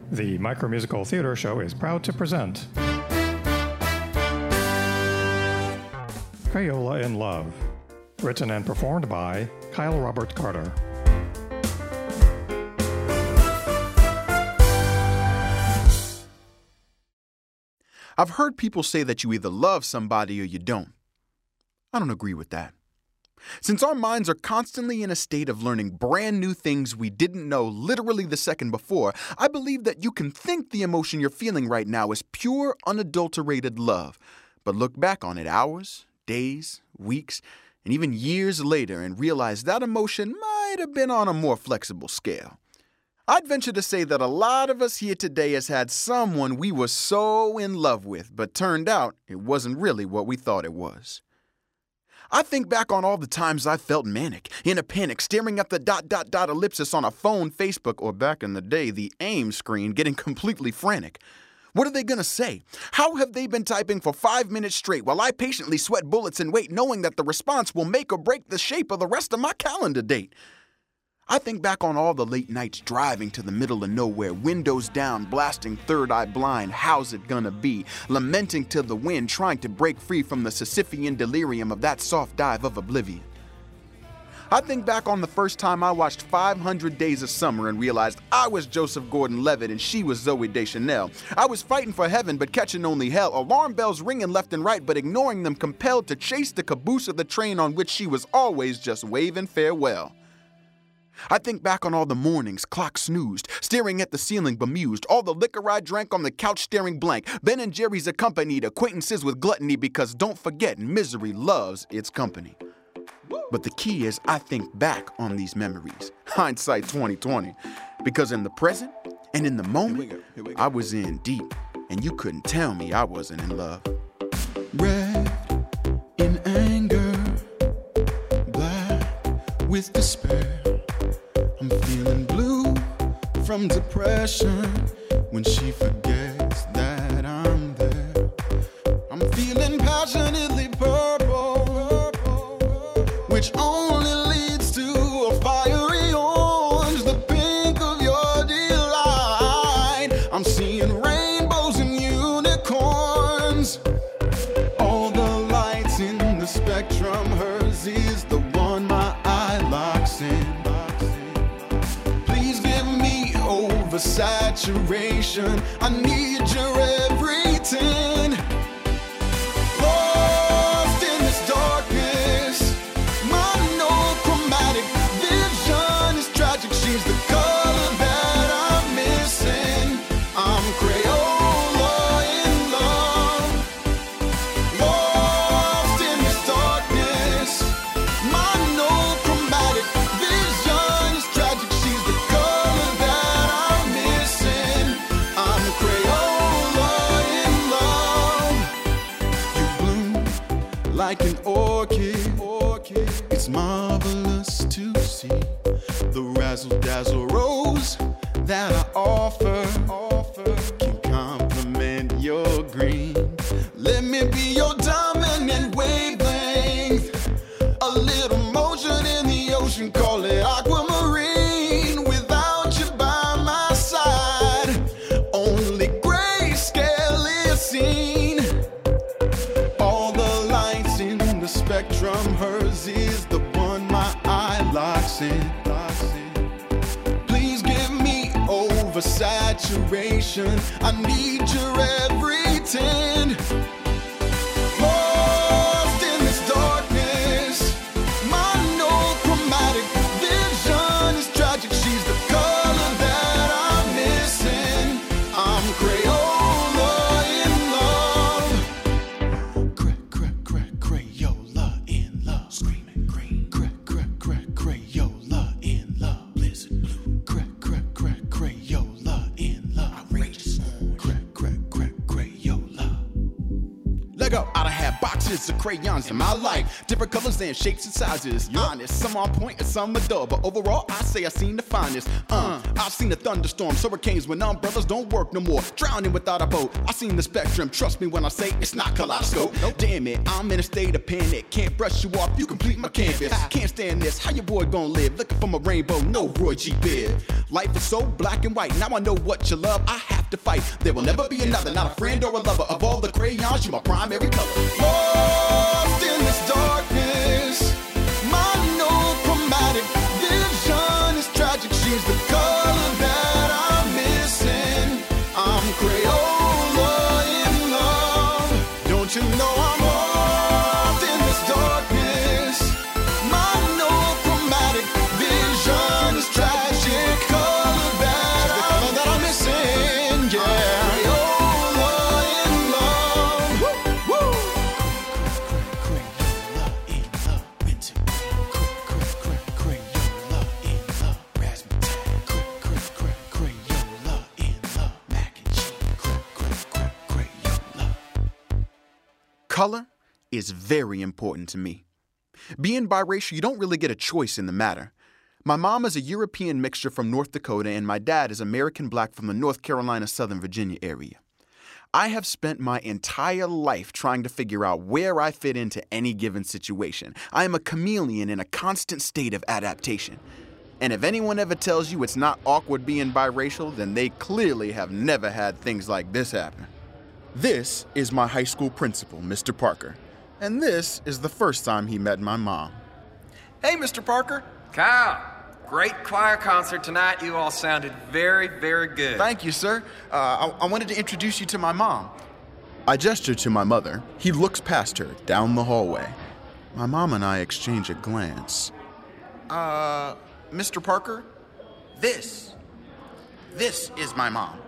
The Micromusical Theater Show is proud to present Crayola in Love, written and performed by Kyle Robert Carter. I've heard people say that you either love somebody or you don't. I don't agree with that. Since our minds are constantly in a state of learning brand new things we didn't know literally the second before, I believe that you can think the emotion you're feeling right now is pure, unadulterated love, but look back on it hours, days, weeks, and even years later and realize that emotion might have been on a more flexible scale. I'd venture to say that a lot of us here today has had someone we were so in love with, but turned out it wasn't really what we thought it was. I think back on all the times I felt manic, in a panic, staring at the ... ellipsis on a phone, Facebook, or back in the day, the AIM screen, getting completely frantic. What are they going to say? How have they been typing for 5 minutes straight while I patiently sweat bullets and wait, knowing that the response will make or break the shape of the rest of my calendar date? I think back on all the late nights driving to the middle of nowhere, windows down, blasting Third Eye Blind, how's it gonna be? Lamenting to the wind, trying to break free from the Sisyphean delirium of that soft dive of oblivion. I think back on the first time I watched 500 Days of Summer and realized I was Joseph Gordon-Levitt and she was Zooey Deschanel. I was fighting for heaven but catching only hell, alarm bells ringing left and right but ignoring them, compelled to chase the caboose of the train on which she was always just waving farewell. I think back on all the mornings, clock snoozed, staring at the ceiling bemused, all the liquor I drank on the couch staring blank, Ben and Jerry's accompanied, acquaintances with gluttony because don't forget, misery loves its company. But the key is I think back on these memories, hindsight 2020, because in the present and in the moment, I was in deep, and you couldn't tell me I wasn't in love. Red in anger, black with despair. I'm feeling blue from depression when she forgets that I'm there. I'm feeling passionately purple, which only leads to a fiery orange, the pink of your delight. I'm seeing rainbows and unicorns, all the lights in the spectrum. Hers is the one my eye locks in. Saturation, I need your everything. Lost in this darkness, my monochromatic vision is tragic. She's the color that I'm missing. I'm Crayola in love. Lost in this darkness, my monochromatic vision is tragic. She's the color that I'm missing. I'm Crayola in love. You bloom like an orchid. It's marvelous to see the razzle-dazzle rose that I offer can complement your green. Let me be your dominant wavelength, a little motion in the ocean, call it aquamarine. Without you by my side, only grayscale is seen. All the lights in the spectrum, hers is the one my eye locks in. Please give me oversaturation, I need your everything. Lost in this darkness, my monochromatic vision is tragic. She's the color that I'm missing. I'm Crayola in love. Crayola in love. Screaming green. Crayola in love. Blizzard blue. Crayola in love. Outrageous orange. Crayola. Let go. I done had boxes swatches of crayons in my life. Different colors and shapes and sizes. Honest, some on point and some are dull. But overall, I say I seen the finest. I've seen the thunderstorms, hurricanes when umbrellas don't work no more. Drowning without a boat. I've seen the spectrum. Trust me when I say it's not kaleidoscope. Damn it, I'm in a state of panic. Can't brush you off, you complete my canvas. Can't stand this. How your boy gonna live? Looking for my rainbow, no Roy G. Biv. Life is so black and white. Now I know what you love. I have to fight. There will never be another, not a friend or a lover. Of all the crayons, you my primary color. Lost in this darkness, monochromatic vision is tragic. She's the color that I'm missing. I'm Crayola in love. Don't you know I'm lost in this darkness? Monochromatic vision is tragic. Color that I'm missing. Yeah. Color is very important to me. Being biracial, you don't really get a choice in the matter. My mom is a European mixture from North Dakota, and my dad is American black from the North Carolina, Southern Virginia area. I have spent my entire life trying to figure out where I fit into any given situation. I am a chameleon in a constant state of adaptation. And if anyone ever tells you it's not awkward being biracial, then they clearly have never had things like this happen. This is my high school principal, Mr. Parker. And this is the first time he met my mom. Hey, Mr. Parker. Kyle, great choir concert tonight. You all sounded very, very good. Thank you, sir. I wanted to introduce you to my mom. I gesture to my mother. He looks past her, down the hallway. My mom and I exchange a glance. Mr. Parker, this is my mom.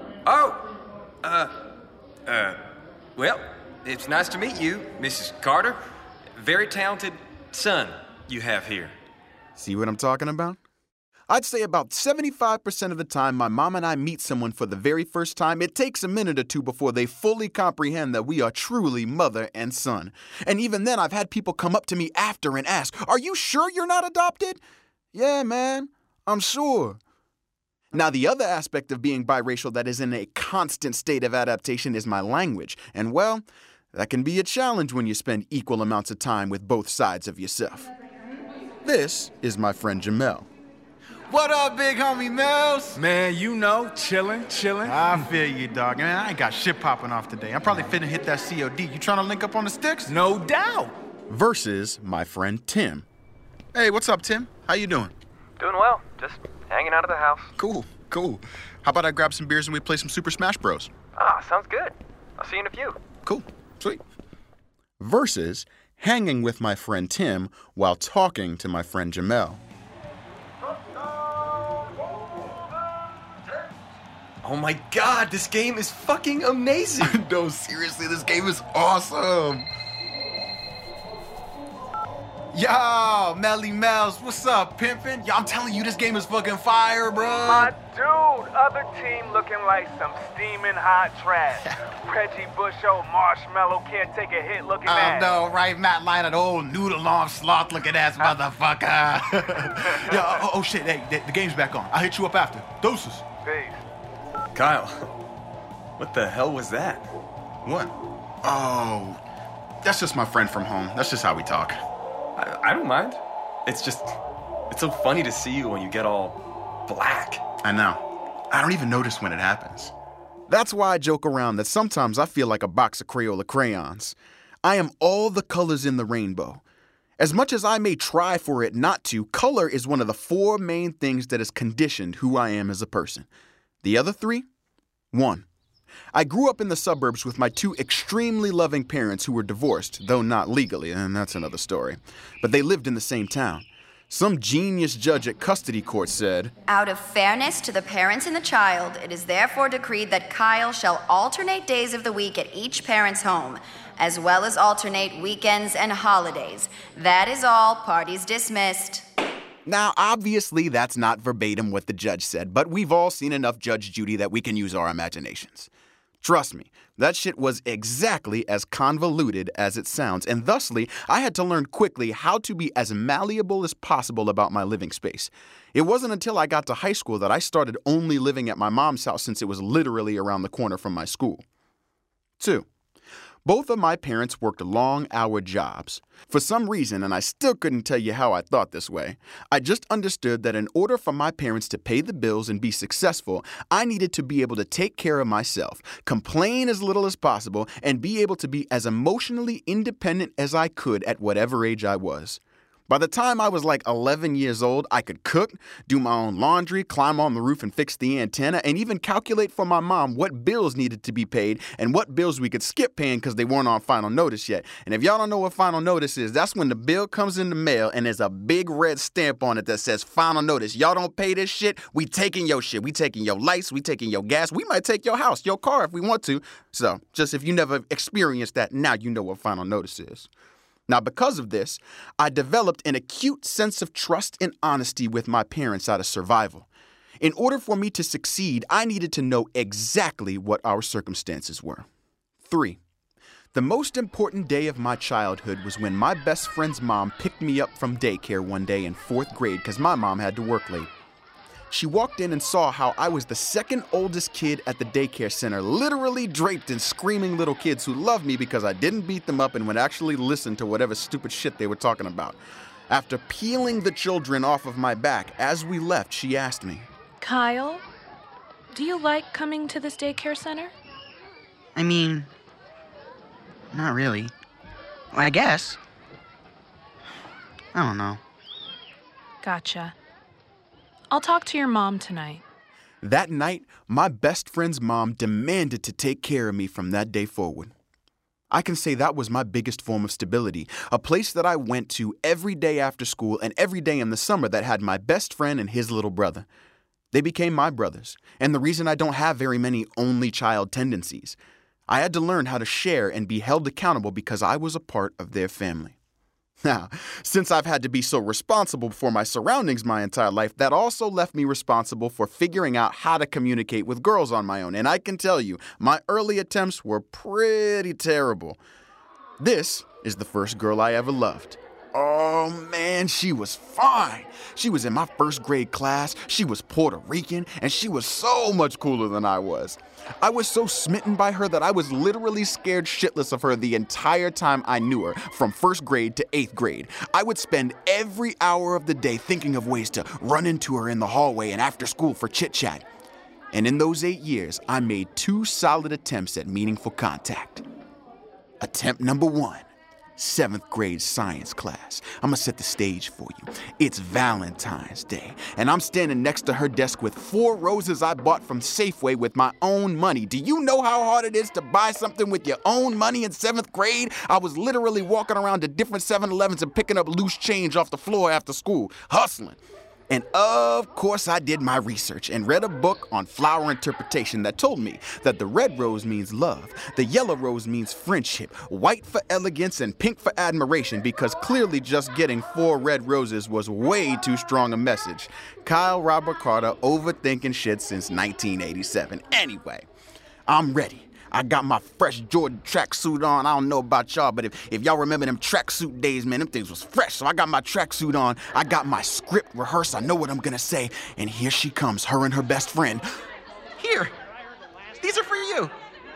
Well, it's nice to meet you, Mrs. Carter. Very talented son you have here. See what I'm talking about? I'd say about 75% of the time my mom and I meet someone for the very first time, it takes a minute or two before they fully comprehend that we are truly mother and son. And even then, I've had people come up to me after and ask, "Are you sure you're not adopted?" "Yeah, man, I'm sure." Now, the other aspect of being biracial that is in a constant state of adaptation is my language. And, well, that can be a challenge when you spend equal amounts of time with both sides of yourself. This is my friend Jamel. What up, big homie Mel's? Man, you know, chillin'. I feel you, dog. Man, I ain't got shit popping off today. I'm probably finna hit that COD. You trying to link up on the sticks? No doubt. Versus my friend Tim. Hey, what's up, Tim? How you doing? Doing well. Just hanging out of the house. Cool. How about I grab some beers and we play some Super Smash Bros? Sounds good. I'll see you in a few. Cool. Sweet. Versus hanging with my friend Tim while talking to my friend Jamel. Oh my god, this game is fucking amazing. No, seriously, this game is awesome. Yo, Melly Mel's, what's up, pimpin'? Yo, I'm telling you, this game is fucking fire, bro. My dude, other team looking like some steaming hot trash. Reggie Bush, old marshmallow, can't take a hit looking at. No, right? Matt Lyon, old noodle arm sloth looking ass motherfucker. Yo, oh shit, hey, the game's back on. I'll hit you up after. Deuces. Peace. Kyle, what the hell was that? What? Oh, that's just my friend from home. That's just how we talk. I don't mind. It's so funny to see you when you get all black. I know. I don't even notice when it happens. That's why I joke around that sometimes I feel like a box of Crayola crayons. I am all the colors in the rainbow. As much as I may try for it not to, color is one of the 4 main things that has conditioned who I am as a person. The other 3? 1. I grew up in the suburbs with my 2 extremely loving parents who were divorced, though not legally, and that's another story. But they lived in the same town. Some genius judge at custody court said, "Out of fairness to the parents and the child, it is therefore decreed that Kyle shall alternate days of the week at each parent's home, as well as alternate weekends and holidays. That is all. Parties dismissed." Now, obviously, that's not verbatim what the judge said, but we've all seen enough Judge Judy that we can use our imaginations. Trust me, that shit was exactly as convoluted as it sounds, and thusly, I had to learn quickly how to be as malleable as possible about my living space. It wasn't until I got to high school that I started only living at my mom's house since it was literally around the corner from my school. 2. Both of my parents worked long-hour jobs. For some reason, and I still couldn't tell you how I thought this way, I just understood that in order for my parents to pay the bills and be successful, I needed to be able to take care of myself, complain as little as possible, and be able to be as emotionally independent as I could at whatever age I was. By the time I was like 11 years old, I could cook, do my own laundry, climb on the roof and fix the antenna, and even calculate for my mom what bills needed to be paid and what bills we could skip paying because they weren't on final notice yet. And if y'all don't know what final notice is, that's when the bill comes in the mail and there's a big red stamp on it that says final notice. Y'all don't pay this shit, we taking your shit. We taking your lights, we taking your gas. We might take your house, your car if we want to. So just if you never experienced that, now you know what final notice is. Now, because of this, I developed an acute sense of trust and honesty with my parents out of survival. In order for me to succeed, I needed to know exactly what our circumstances were. 3. The most important day of my childhood was when my best friend's mom picked me up from daycare one day in 4th grade because my mom had to work late. She walked in and saw how I was the second oldest kid at the daycare center, literally draped in screaming little kids who loved me because I didn't beat them up and would actually listen to whatever stupid shit they were talking about. After peeling the children off of my back, as we left, she asked me, Kyle, do you like coming to this daycare center? I mean, not really. Well, I guess. I don't know. Gotcha. I'll talk to your mom tonight. That night, my best friend's mom demanded to take care of me from that day forward. I can say that was my biggest form of stability, a place that I went to every day after school and every day in the summer that had my best friend and his little brother. They became my brothers, and the reason I don't have very many only child tendencies. I had to learn how to share and be held accountable because I was a part of their family. Now, since I've had to be so responsible for my surroundings my entire life, that also left me responsible for figuring out how to communicate with girls on my own. And I can tell you, my early attempts were pretty terrible. This is the first girl I ever loved. Oh man, she was fine. She was in my 1st grade class, she was Puerto Rican, and she was so much cooler than I was. I was so smitten by her that I was literally scared shitless of her the entire time I knew her, from 1st grade to 8th grade. I would spend every hour of the day thinking of ways to run into her in the hallway and after school for chit-chat. And in those 8 years, I made 2 solid attempts at meaningful contact. Attempt number 1. 7th grade science class. I'm gonna set the stage for you. It's Valentine's Day, and I'm standing next to her desk with 4 roses I bought from Safeway with my own money. Do you know how hard it is to buy something with your own money in 7th grade? I was literally walking around to different 7-Elevens and picking up loose change off the floor after school, hustling. And of course I did my research and read a book on flower interpretation that told me that the red rose means love, the yellow rose means friendship, white for elegance, and pink for admiration, because clearly just getting 4 red roses was way too strong a message. Kyle Robert Carter, overthinking shit since 1987. Anyway, I'm ready. I got my fresh Jordan tracksuit on. I don't know about y'all, but if y'all remember them tracksuit days, man, them things was fresh. So I got my tracksuit on. I got my script rehearsed. I know what I'm gonna say. And here she comes, her and her best friend. Here. These are for you.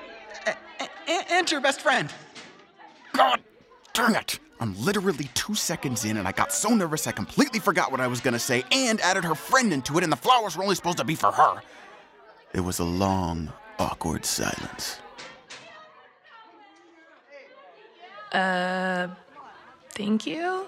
And your best friend. God darn it. I'm literally 2 seconds in, and I got so nervous I completely forgot what I was gonna say and added her friend into it, and the flowers were only supposed to be for her. There was a long, awkward silence. Thank you?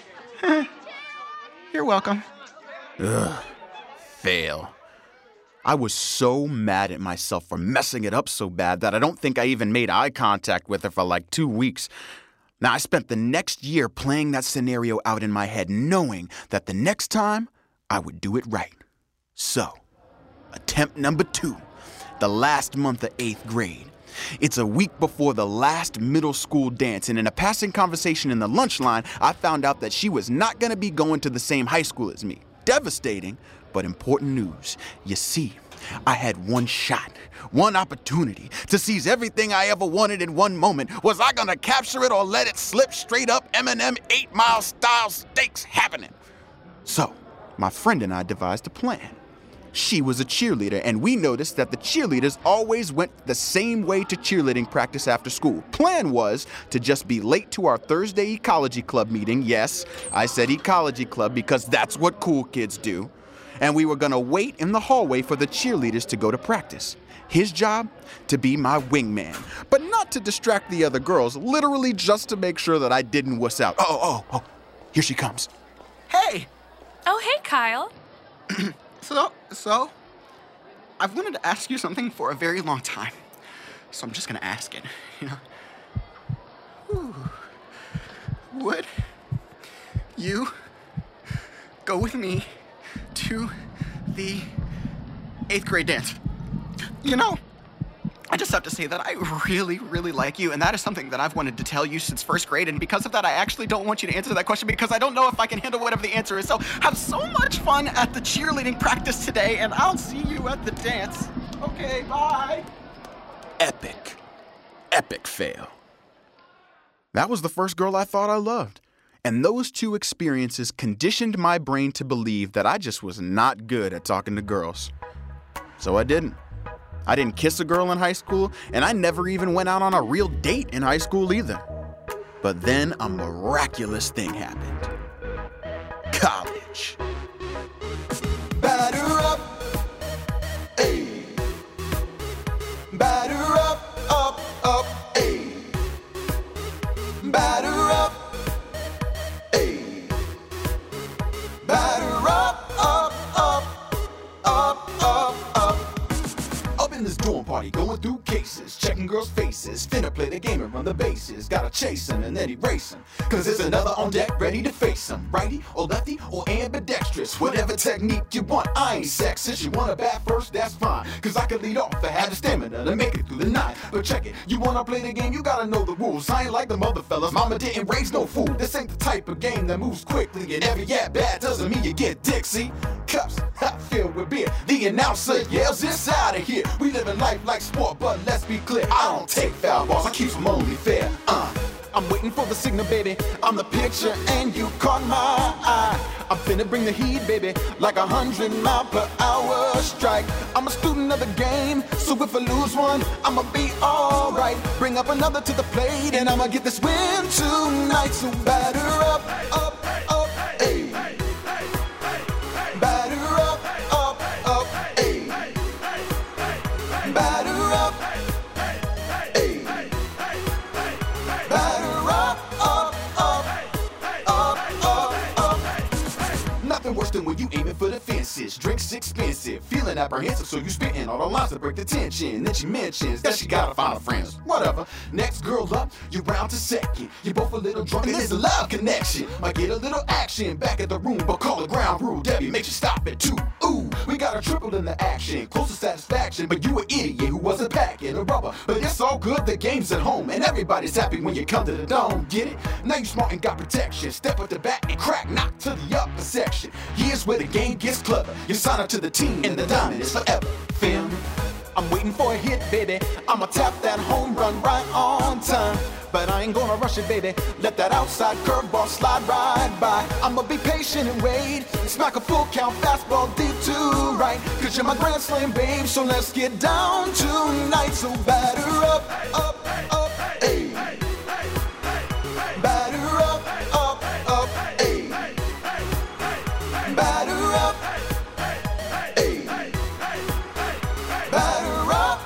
You're welcome. Ugh. Fail. I was so mad at myself for messing it up so bad that I don't think I even made eye contact with her for like 2 weeks. Now, I spent the next year playing that scenario out in my head, knowing that the next time I would do it right. So, attempt number 2, the last month of 8th grade. It's a week before the last middle school dance, and in a passing conversation in the lunch line, I found out that she was not going to be going to the same high school as me. Devastating, but important news. You see, I had one shot, one opportunity to seize everything I ever wanted in one moment. Was I gonna capture it or let it slip straight up Eminem 8 Mile style stakes happening? So, my friend and I devised a plan. She was a cheerleader, and we noticed that the cheerleaders always went the same way to cheerleading practice after school. Plan was to just be late to our Thursday ecology club meeting. Yes, I said ecology club because that's what cool kids do. And we were gonna wait in the hallway for the cheerleaders to go to practice. His job, to be my wingman, but not to distract the other girls, literally just to make sure that I didn't wuss out. Oh, here she comes. Hey! Oh, hey, Kyle. So, I've wanted to ask you something for a very long time. So I'm just gonna ask it, you know? Ooh. Would you go with me to the 8th grade dance? You know, I just have to say that I really, really like you, and that is something that I've wanted to tell you since 1st grade, and because of that, I actually don't want you to answer that question because I don't know if I can handle whatever the answer is. So have so much fun at the cheerleading practice today, and I'll see you at the dance. Okay, bye. Epic fail. That was the first girl I thought I loved. And those two experiences conditioned my brain to believe that I just was not good at talking to girls. So I didn't. I didn't kiss a girl in high school, and I never even went out on a real date in high school either. But then a miraculous thing happened. College. Batter up, ayy. Batter up, ayy. Batter up, ayy. Batter up. Up in this dorm party, going through cases, checking girls' faces, finna play the game and run the bases. Gotta chase him and then erase him, cause there's another on deck ready to face him. Righty or lefty or ambidextrous, whatever technique you want. I ain't sexist, you wanna bat first, that's fine, cause I can lead off and have the stamina to make it through the night. But check it, you wanna play the game, you gotta know the rules. I ain't like the mother fellas, mama didn't raise no fool. This ain't the type of game that moves quickly, and every at-bat doesn't mean you get Dixie. Cups filled with beer, the announcer yells, it's out of here. We living life like sport, but let's be clear, I don't take foul balls, I keep them only fair. I'm waiting for the signal, baby. I'm the picture and you caught my eye. I'm finna bring the heat, baby, like 100-mile-per-hour strike. I'm a student of the game, so if I lose one, I'ma be alright. Bring up another to the plate, and I'ma get this win tonight. So batter up, ayy. Batter up, ayy. Batter up, ayy. Batter up. Nothing worse than when you aiming for the fences. Drinks expensive, feeling apprehensive, so you spitting all the lines to break the tension. Then she mentions that she gotta find her friends. Whatever. Next girl up, you round to second. You're both a little drunk and there's a love connection. Might get a little action back at the room, but call the ground rule. Debbie makes you stop it too. Ooh, we got a triple in the action, close to satisfaction. But you an idiot who wasn't packing a rubber. But it's all good, the game's at home, and everybody's happy when you come to the dome. Get it? Now you smart and got protection. Step at the back and crack, knock to the upper section. Here's where the game gets clever. You sign up to the team, and the diamond is forever. Feel me? I'm waiting for a hit, baby. I'ma tap that home run right on time. But I ain't gonna rush it, baby. Let that outside curveball slide right by. I'ma be patient and wait. Smack a full count fastball deep to right. Cause you're my grand slam, babe. So let's get down tonight. So batter up, ayy. Batter up, ayy. Batter up, ayy. Batter up.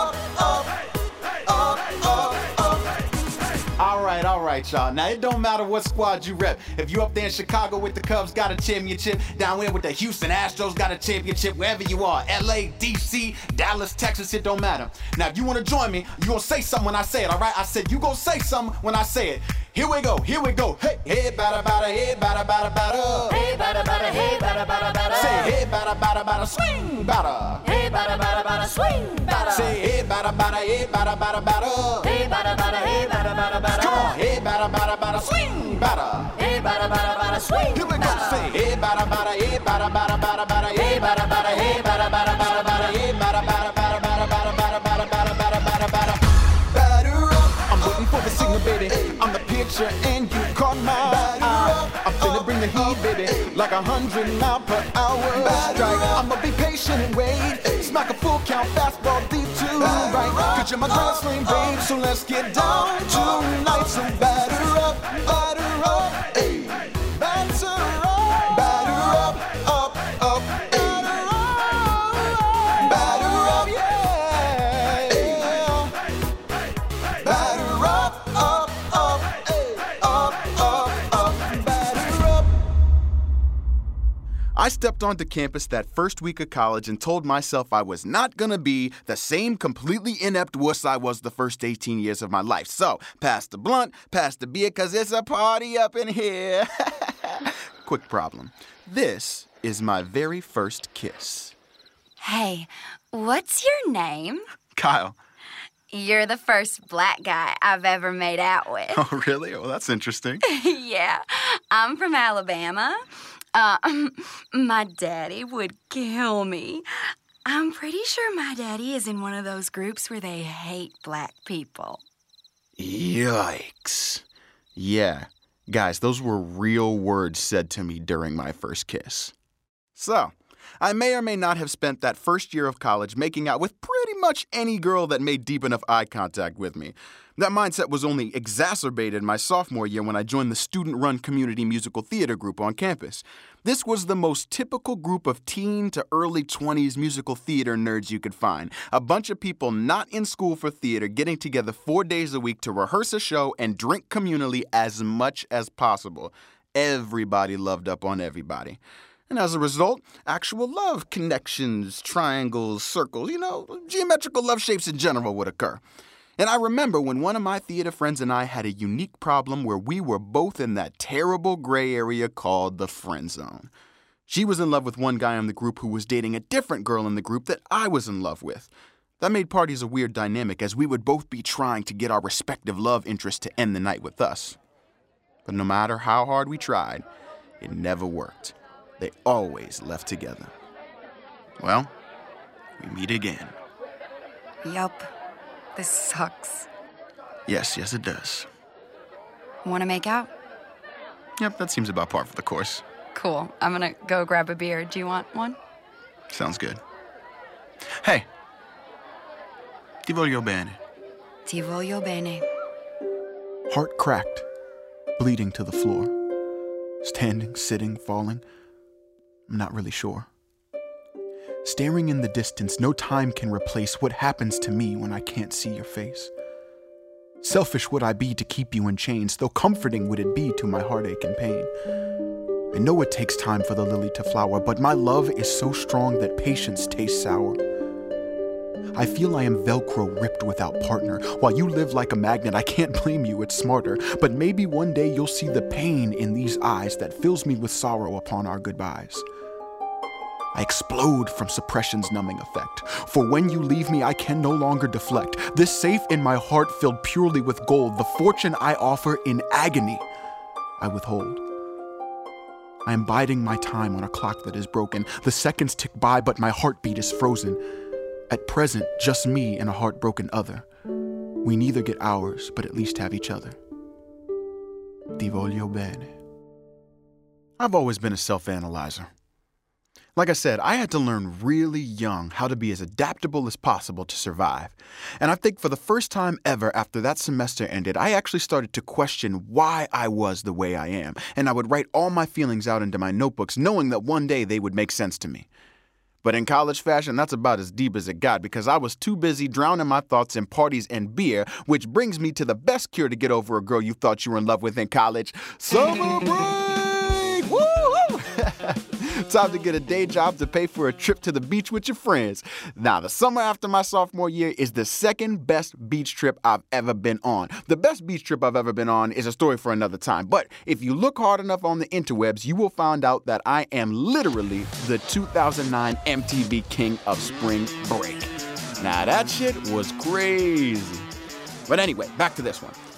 All right, y'all. Now, it don't matter what squad you rep. If you up there in Chicago with the Cubs, got a championship. Down there with the Houston Astros, got a championship. Wherever you are, LA, DC, Dallas, Texas, it don't matter. Now, if you want to join me, you gonna say something when I say it, all right? I said you gonna say something when I say it. Here we go. Hey, hey, batter, hey, batter. Hey, batter, hey, batter. Say, hey, batter, swing, batter. Hey, batter, swing, batter. Say, hey, batter, hey, batter. Hey, batter, hey, batter. Come on, hey, batter, swing, batter. Hey, batter, swing. Here we go. Say, hey, batter, hey, batter. Hey, batter, hey, batter. Hey, batter, picture and you caught my eye. I'm finna bring the heat, baby, like 100-mile-per-hour strike. I'ma be patient and wait. Smack a full count fastball deep to right. 'Cause you're my grand slam, babe, so let's get down tonight. So batter up, ayy. Batter up, up, ayy. Batter up, yeah. Batter up, ayy. Up, batter up. I stepped onto campus that first week of college and told myself I was not gonna be the same completely inept wuss I was the first 18 years of my life. So, pass the blunt, pass the beer, 'cause it's a party up in here. Quick problem. This is my very first kiss. Hey, what's your name? Kyle. You're the first black guy I've ever made out with. Oh, really? Well, that's interesting. Yeah, I'm from Alabama. My daddy would kill me. I'm pretty sure my daddy is in one of those groups where they hate black people. Yikes. Yeah, guys, those were real words said to me during my first kiss. So, I may or may not have spent that first year of college making out with pretty much any girl that made deep enough eye contact with me. That mindset was only exacerbated my sophomore year when I joined the student-run community musical theater group on campus. This was the most typical group of teen to early 20s musical theater nerds you could find. A bunch of people not in school for theater getting together 4 days a week to rehearse a show and drink communally as much as possible. Everybody loved up on everybody. And as a result, actual love connections, triangles, circles, geometrical love shapes in general would occur. And I remember when one of my theater friends and I had a unique problem where we were both in that terrible gray area called the friend zone. She was in love with one guy in the group who was dating a different girl in the group that I was in love with. That made parties a weird dynamic as we would both be trying to get our respective love interests to end the night with us. But no matter how hard we tried, it never worked. They always left together. Well, we meet again. Yup. This sucks. Yes, it does. Want to make out? Yep, that seems about par for the course. Cool. I'm gonna go grab a beer. Do you want one? Sounds good. Hey. Ti voglio bene. Ti voglio bene. Heart cracked, bleeding to the floor. Standing, sitting, falling. I'm not really sure. Staring in the distance, no time can replace what happens to me when I can't see your face. Selfish would I be to keep you in chains, though comforting would it be to my heartache and pain. I know it takes time for the lily to flower, but my love is so strong that patience tastes sour. I feel I am Velcro ripped without partner. While you live like a magnet, I can't blame you, it's smarter. But maybe one day you'll see the pain in these eyes that fills me with sorrow upon our goodbyes. I explode from suppression's numbing effect. For when you leave me, I can no longer deflect. This safe in my heart filled purely with gold, the fortune I offer in agony, I withhold. I am biding my time on a clock that is broken. The seconds tick by, but my heartbeat is frozen. At present, just me and a heartbroken other. We neither get ours, but at least have each other. Ti voglio bene. I've always been a self-analyzer. Like I said, I had to learn really young how to be as adaptable as possible to survive. And I think for the first time ever after that semester ended, I actually started to question why I was the way I am. And I would write all my feelings out into my notebooks, knowing that one day they would make sense to me. But in college fashion, that's about as deep as it got because I was too busy drowning my thoughts in parties and beer, which brings me to the best cure to get over a girl you thought you were in love with in college. Summer break! Woo! Time to get a day job to pay for a trip to the beach with your friends. Now, the summer after my sophomore year is the second best beach trip I've ever been on. The best beach trip I've ever been on is a story for another time. But if you look hard enough on the interwebs, you will find out that I am literally the 2009 MTV King of Spring Break. Now, that shit was crazy. But anyway, back to this one.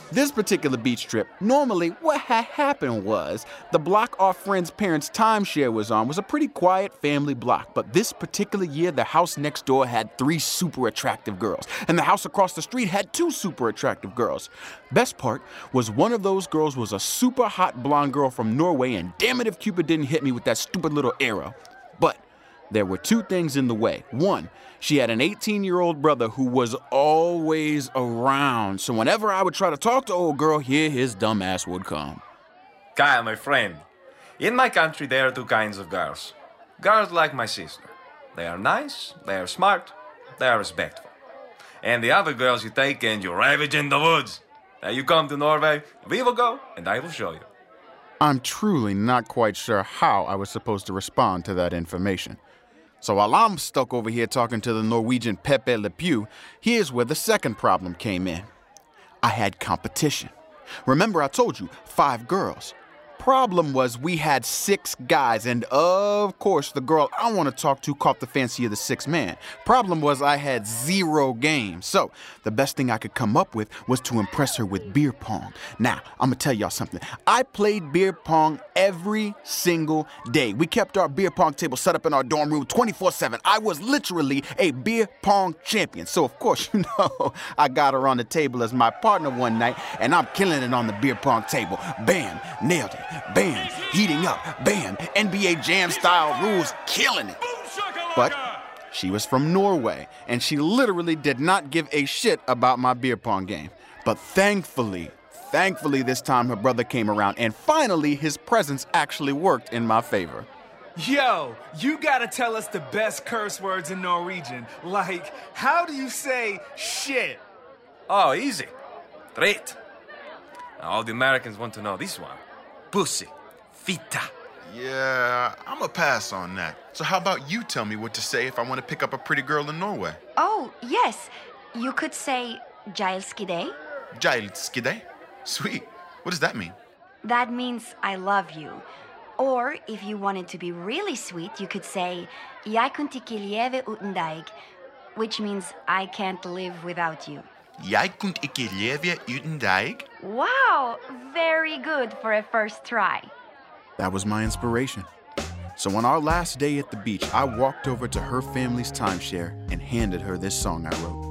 This particular beach trip, normally what had happened was the block our friend's parents' timeshare was on was a pretty quiet family block. But this particular year, the house next door had 3 super attractive girls, and the house across the street had 2 super attractive girls. Best part was one of those girls was a super hot blonde girl from Norway, and damn it if Cupid didn't hit me with that stupid little arrow. But there were 2 things in the way. One, she had an 18-year-old brother who was always around. So whenever I would try to talk to old girl, here his dumb ass would come. Kyle, my friend, in my country there are 2 kinds of girls. Girls like my sister. They are nice, they are smart, they are respectful. And the other girls you take and you ravage in the woods. Now you come to Norway, we will go, and I will show you. I'm truly not quite sure how I was supposed to respond to that information. So while I'm stuck over here talking to the Norwegian Pepe Le Pew, here's where the second problem came in. I had competition. Remember I told you, 5 girls. Problem was we had 6 guys, and of course the girl I want to talk to caught the fancy of the 6th man. Problem was I had 0 games, so the best thing I could come up with was to impress her with beer pong. Now, I'm gonna tell y'all something. I played beer pong every single day. We kept our beer pong table set up in our dorm room 24/7. I was literally a beer pong champion. So of course, you know, I got her on the table as my partner one night, and I'm killing it on the beer pong table. Bam, nailed it. Bam, heating up, bam, NBA Jam style rules, killing it. But she was from Norway, and she literally did not give a shit about my beer pong game. But thankfully this time her brother came around, and finally his presence actually worked in my favor. Yo, you gotta tell us the best curse words in Norwegian. Like, how do you say shit? Oh, easy. Drit. Now, all the Americans want to know this one. Pussy. Fitta. Yeah, I'm a pass on that. So how about you tell me what to say if I want to pick up a pretty girl in Norway? Oh, yes. You could say Jailskide. Jailskide? Sweet. What does that mean? That means I love you. Or if you wanted to be really sweet, you could say Jeg kunne ikke leve uten deg, which means I can't live without you. Jeg kunne ikke leve uten deg? Wow, very good for a first try. That was my inspiration. So on our last day at the beach, I walked over to her family's timeshare and handed her this song I wrote.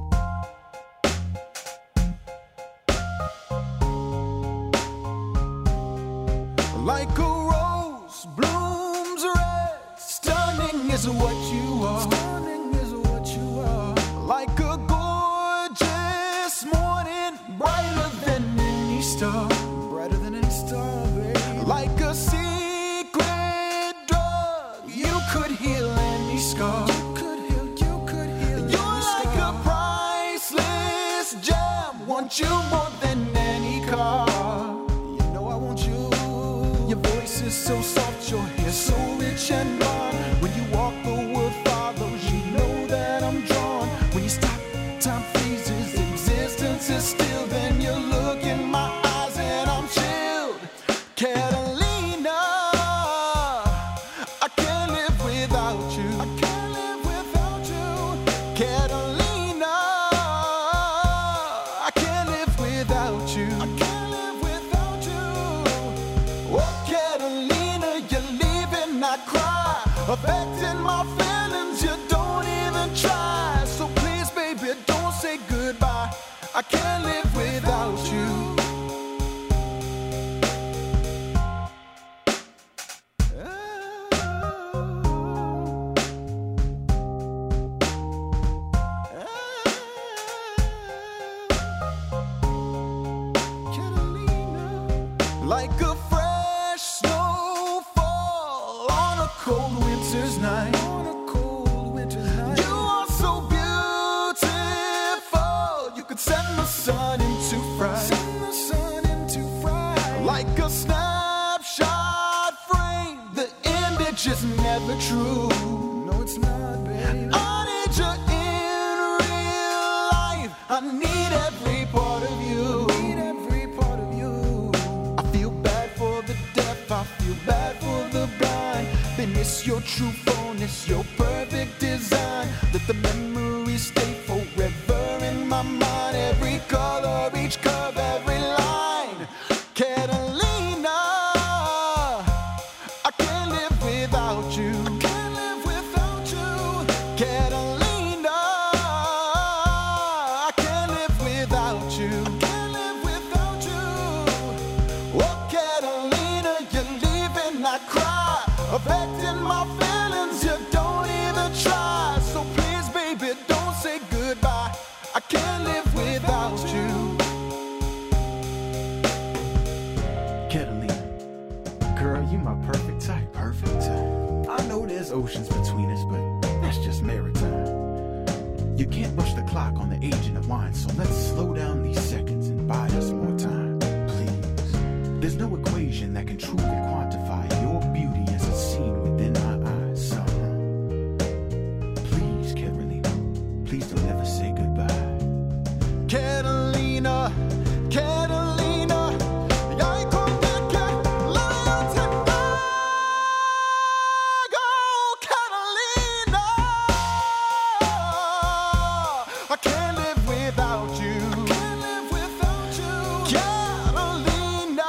Like a rose blooms red, stunning is what you are. Stunning is what you are. Like a gorgeous morning, brighter than any star. Brighter than any star, baby. Like a secret drug, you could heal any scar. You could heal. You're like a priceless gem. Want you more than any car. You know I want you. Your voice is so soft, your hair so rich and blonde. When you walk, the world follows. You know that I'm drawn. When you stop, time freezes. Existence is still. Then you look in my eyes and I'm chilled. Catalina, I can't live without you. I can't live without you. Catalina, I can't live without you. I can't live without you. Oh, Catalina, you're leaving, I cry. Affecting my feelings, you don't even try. So please, baby, don't say goodbye. I can't live without you. Like a fresh snowfall on a cold winter's night. You are so beautiful. You could send the sun into fright. Like a snapshot frame, the image is never true. No, it's not, baby. I need you in real life. I need every part of you. I feel bad for the deaf, I feel bad for the blind. They miss your true phoneness, your perfect design. Let the memories stay forever in my mind. Every color, each curve, every affecting my feelings. You don't even try. So please, baby, don't say goodbye. I can't live without you. Catalina, girl, you my perfect type. Perfect type. I know there's oceans between us, but that's just maritime. You can't rush the clock on the aging of wine, so let's slow down these seconds and buy us more time, please. There's no equation that can truly quantify your beauty as it's seen within my eyes. So, please, Catalina, please don't ever say goodbye. Catalina, Catalina, jag kommer kalla tillbaka. Catalina, I can't live without you. Can't live without you. Catalina,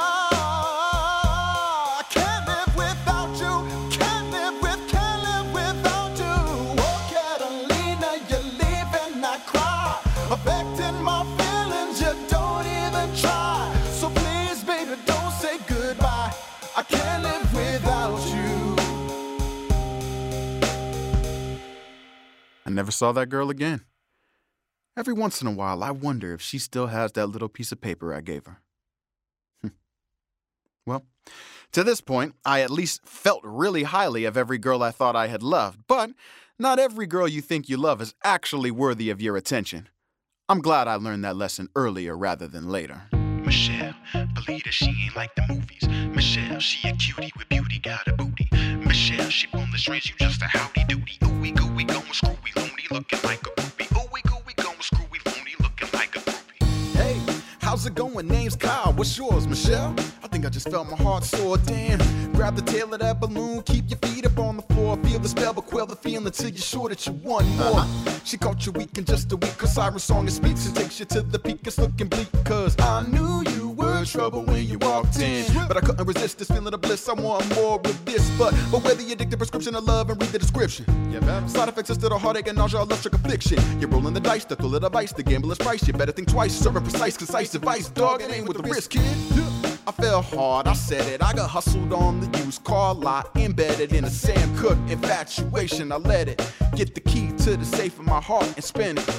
I can't live without you. Can't live without you. Oh, Catalina, you're leaving, I cry. Affecting my feelings, you don't even try. So please, baby, don't say goodbye. I can't live without you. I never saw that girl again. Every once in a while, I wonder if she still has that little piece of paper I gave her. Well, to this point, I at least felt really highly of every girl I thought I had loved, but not every girl you think you love is actually worthy of your attention. I'm glad I learned that lesson earlier rather than later. Michelle, believe that she ain't like the movies. Michelle, she a cutie with beauty, got a booty. Michelle, she on the strings, you just a howdy doody. Ooey gooey, going screwy loony, looking like a groupie. Ooey gooey, going screwy loony, looking like a groupie. Hey, how's it going? Name's Kyle. What's yours, Michelle? I think I just felt my heart soar. Damn. Grab the tail of that balloon, keep your feet up on the floor. Feel the spell, but quell the feeling till you're sure that you want more. She caught you weak in just a week, cause Siren's song speaks and takes you to the peak. It's looking bleak, cause I knew you were trouble when you walked in. But I couldn't resist this feeling of bliss. I want more with this. But whether you dig the prescription of love and read the description. Side effects is to the heartache and nausea, love, struck affliction. You're rolling the dice, the thrill of the vice, the gamble is price. You better think twice, serving precise, concise advice. Dog, it ain't with the risk, kid. I fell hard, I said it. I got hustled on the used car lot, embedded in a Sam Cooke infatuation. I let it get the key to the safe of my heart and spin it.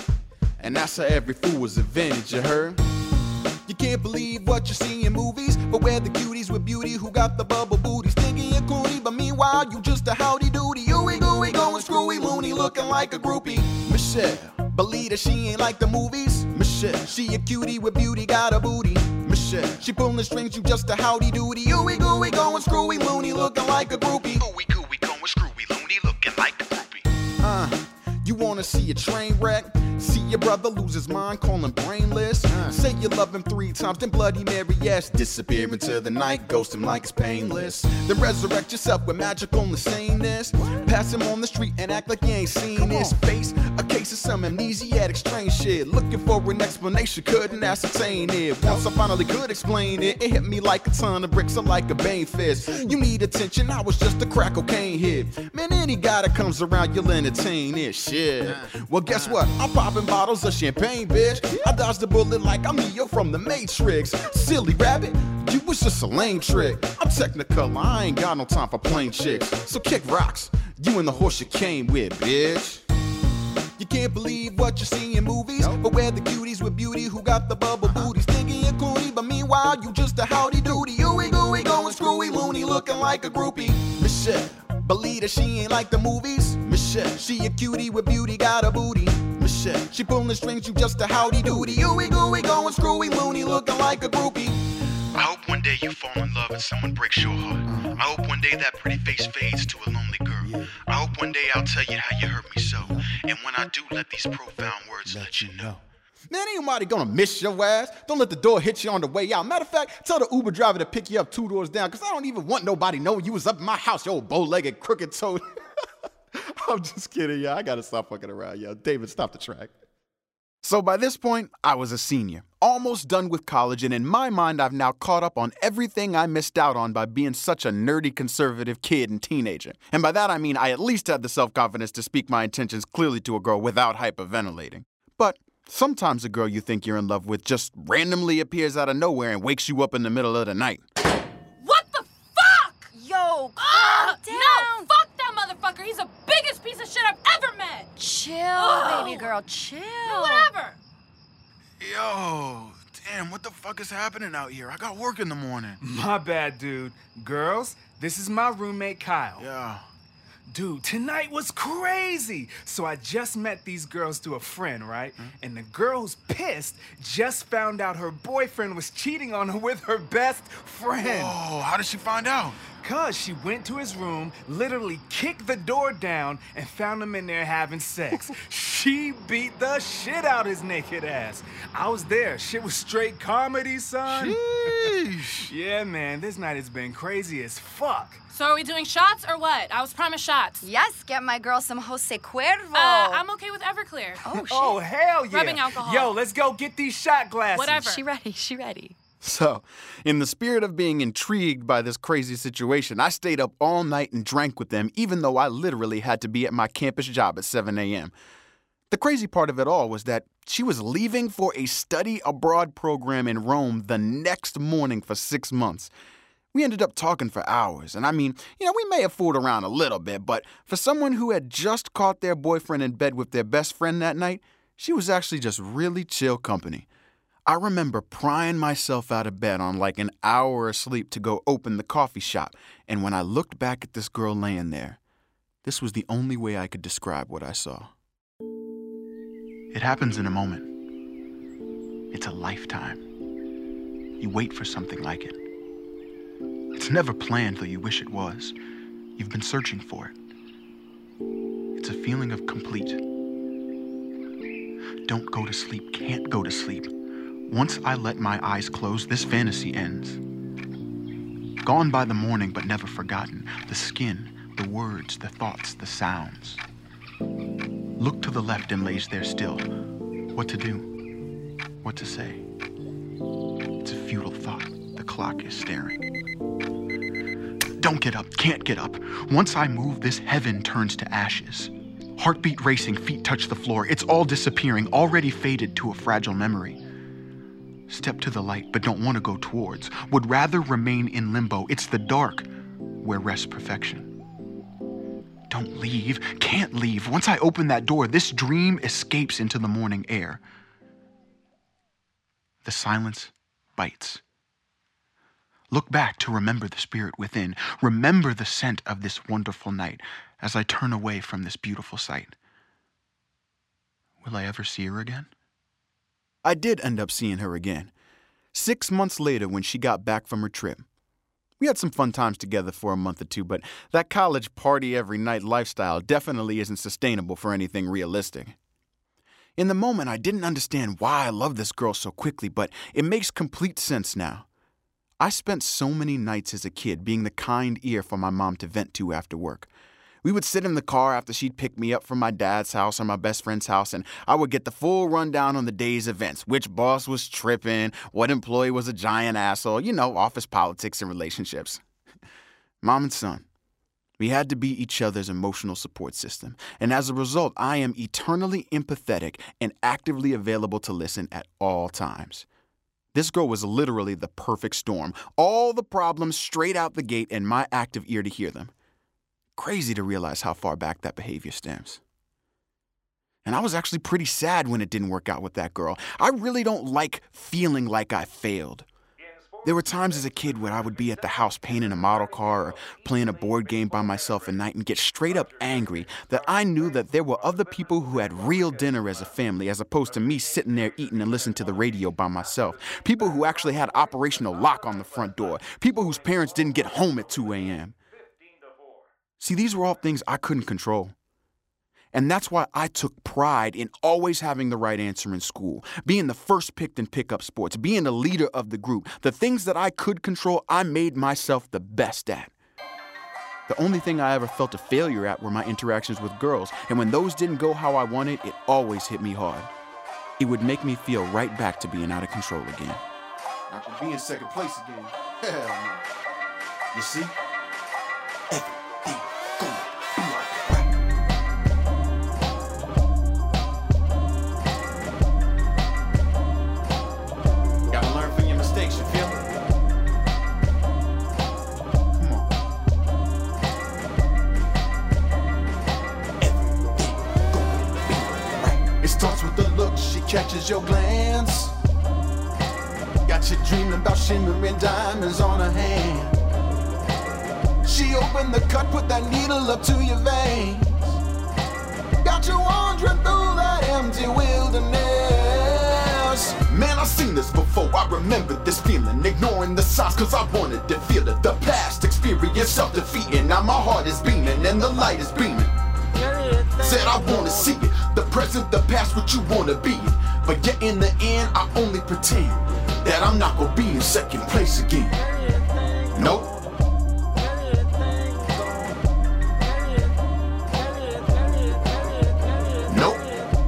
And that's how every fool was invented, you heard? You can't believe what you see in movies, but where the cuties with beauty who got the bubble booties, thinking you're cool, but meanwhile you just a howdy doody. Ooey gooey, going screwy loony, looking like a groupie. Michelle, believe that she ain't like the movies. Michelle, she a cutie with beauty, got a booty. Michelle, she pulling the strings, you just a howdy doody. Ooey gooey, going screwy loony, looking like a groupie. Ooey gooey, going screwy loony, looking like a groupie. You wanna see a train wreck? See your brother lose his mind, call him brainless. Say you love him 3 times, then Bloody Mary, yes. Disappear into the night, ghost him like it's painless. Then resurrect yourself with magical insaneness. Pass him on the street and act like you ain't seen his face. A case of some amnesiac strange shit. Looking for an explanation, couldn't ascertain it. Once I finally could explain it, it hit me like a ton of bricks or like a Bane fist. You need attention, I was just a crack cocaine hit. Man, any guy that comes around, you'll entertain it. Shit. Well, guess what? I'm popping bottles of champagne, bitch. I dodged the bullet like I'm Neo from the Matrix. Silly rabbit, you was just a lame trick. I'm technical, I ain't got no time for plain chicks. So kick rocks, you and the horse you came with, bitch. You can't believe what you see in movies, but where the cuties with beauty who got the bubble booties, thinking you're cool, but meanwhile you just a howdy doody. Ooey gooey, going screwy loony, looking like a groupie. Michelle, believe that she ain't like the movies. Michelle, she a cutie with beauty, got a booty. Michelle, she pulling the strings, you just a howdy doody. Ooey gooey, going screwy loony, looking like a groupie. I hope one day you fall in love and someone breaks your heart. I hope one day that pretty face fades to a lonely girl. I hope one day I'll tell you how you hurt me so. And when I do, let these profound words let you know. Man, ain't nobody gonna miss your ass. Don't let the door hit you on the way out. Matter of fact, tell the Uber driver to pick you up 2 doors down, cause I don't even want nobody knowing you was up in my house, you old bow-legged, crooked-toed. I'm just kidding, y'all. I gotta stop fucking around, y'all. David, stop the track. So by this point, I was a senior, almost done with college, and in my mind, I've now caught up on everything I missed out on by being such a nerdy conservative kid and teenager. And by that I mean I at least had the self-confidence to speak my intentions clearly to a girl without hyperventilating. But sometimes a girl you think you're in love with just randomly appears out of nowhere and wakes you up in the middle of the night. What the fuck? Yo, calm down. coworker. He's the biggest piece of shit I've ever met. Chill, baby girl, chill. No, whatever. Yo, damn, what the fuck is happening out here? I got work in the morning. My bad, dude. Girls, this is my roommate, Kyle. Yeah. Dude, tonight was crazy. So I just met these girls through a friend, right? And the girl who's pissed just found out her boyfriend was cheating on her with her best friend. Oh, how did she find out? Cause she went to his room, literally kicked the door down, and found him in there having sex. She beat the shit out his naked ass. I was there. Shit was straight comedy, son. Sheesh. Yeah, man, this night has been crazy as fuck. So are we doing shots or what? I was promised shots. Yes, get my girl some Jose Cuervo. I'm okay with Everclear. Oh, shit. Oh, hell yeah. Rubbing alcohol. Yo, let's go get these shot glasses. Whatever. She ready. So, in the spirit of being intrigued by this crazy situation, I stayed up all night and drank with them, even though I literally had to be at my campus job at 7 a.m. The crazy part of it all was that she was leaving for a study abroad program in Rome the next morning for 6 months. We ended up talking for hours, and I mean, we may have fooled around a little bit, but for someone who had just caught their boyfriend in bed with their best friend that night, she was actually just really chill company. I remember prying myself out of bed on like an hour of sleep to go open the coffee shop, and when I looked back at this girl laying there, this was the only way I could describe what I saw. It happens in a moment. It's a lifetime. You wait for something like it. It's never planned, though you wish it was. You've been searching for it. It's a feeling of complete. Don't go to sleep, can't go to sleep. Once I let my eyes close, this fantasy ends. Gone by the morning, but never forgotten. The skin, the words, the thoughts, the sounds. Look to the left and lays there still. What to do? What to say? It's a futile thought. The clock is staring. Don't get up, can't get up. Once I move, this heaven turns to ashes. Heartbeat racing, feet touch the floor. It's all disappearing, already faded to a fragile memory. Step to the light, but don't want to go towards. Would rather remain in limbo. It's the dark where rests perfection. Don't leave, can't leave. Once I open that door, this dream escapes into the morning air. The silence bites. Look back to remember the spirit within. Remember the scent of this wonderful night as I turn away from this beautiful sight. Will I ever see her again? I did end up seeing her again, 6 months later when she got back from her trip. We had some fun times together for a month or two, but that college party every night lifestyle definitely isn't sustainable for anything realistic. In the moment, I didn't understand why I loved this girl so quickly, but it makes complete sense now. I spent so many nights as a kid being the kind ear for my mom to vent to after work. We would sit in the car after she'd pick me up from my dad's house or my best friend's house, and I would get the full rundown on the day's events, which boss was tripping, what employee was a giant asshole, office politics and relationships. Mom and son, we had to be each other's emotional support system, and as a result, I am eternally empathetic and actively available to listen at all times. This girl was literally the perfect storm, all the problems straight out the gate and my active ear to hear them. Crazy to realize how far back that behavior stems. And I was actually pretty sad when it didn't work out with that girl. I really don't like feeling like I failed. There were times as a kid where I would be at the house painting a model car or playing a board game by myself at night and get straight up angry that I knew that there were other people who had real dinner as a family as opposed to me sitting there eating and listening to the radio by myself. People who actually had operational lock on the front door. People whose parents didn't get home at 2 a.m. See, these were all things I couldn't control. And that's why I took pride in always having the right answer in school, being the first picked in pickup sports, being the leader of the group. The things that I could control, I made myself the best at. The only thing I ever felt a failure at were my interactions with girls, and when those didn't go how I wanted, it always hit me hard. It would make me feel right back to being out of control again. Not to be in second place again. Hell no. You see? Everything gonna be alright. Gotta learn from your mistakes, you feel me? Come on. catches your glance. Got you dreaming about shimmering diamonds on her hand. She opened the cut, put that needle up to your veins. Got you wandering through that empty wilderness. Man, I've seen this before, I remember this feeling. Ignoring the signs cause I wanted to feel it. The past experience self-defeating. Now my heart is beaming and the light is beaming. Said I wanna see it, the present, the past, what you wanna be it. But yet in the end, I only pretend that I'm not gonna be in second place again. Nope. Nope.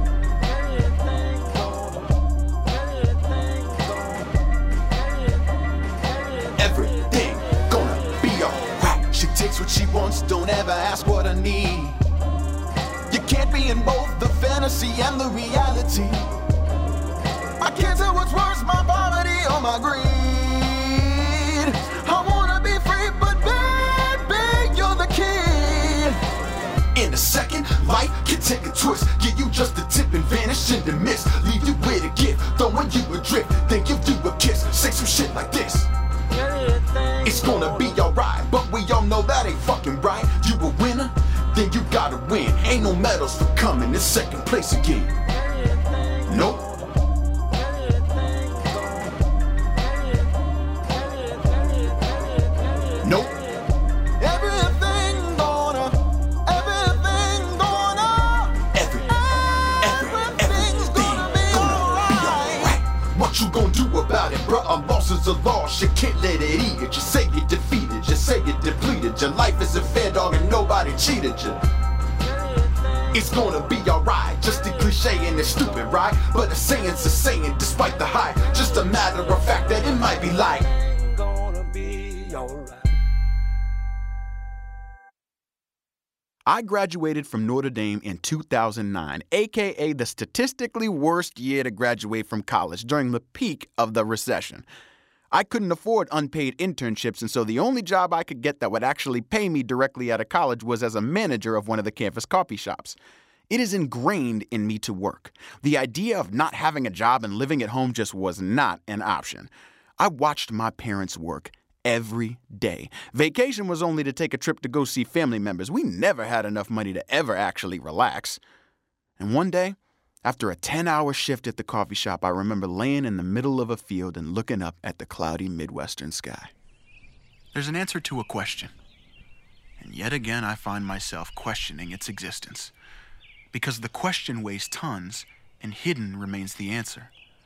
Everything gonna be alright. She takes what she wants, don't ever ask what I need. You can't be in both the fantasy and the reality. I can't tell what's worse, my poverty or my greed. I wanna be free, but baby, you're the key. In a second, life can take a twist. Give you just a tip and vanish in the mist. Leave you with a gift, throwing you adrift. Then give you a kiss, say some shit like this. It's gonna be alright, but we all know that ain't fucking right. You a winner, then you gotta win. Ain't no medals for coming in second place again. Nope. Nope. Everything's gonna be alright. What you gonna do about it, bruh? A loss is a loss, you can't let it eat it. You say you're defeated, you say you're depleted. Your life is a fair dog and nobody cheated you. It's gonna be alright, just a cliche and it's stupid, right? But a saying's a saying despite the hype. Just a matter of fact that it might be like I graduated from Notre Dame in 2009, aka the statistically worst year to graduate from college during the peak of the recession. I couldn't afford unpaid internships, and so the only job I could get that would actually pay me directly out of college was as a manager of one of the campus coffee shops. It is ingrained in me to work. The idea of not having a job and living at home just was not an option. I watched my parents work every day. Vacation was only to take a trip to go see family members. We never had enough money to ever actually relax. And one day, after a 10-hour shift at the coffee shop, I remember laying in the middle of a field and looking up at the cloudy Midwestern sky. There's an answer to a question. And yet again, I find myself questioning its existence. Because the question weighs tons, and hidden remains the answer.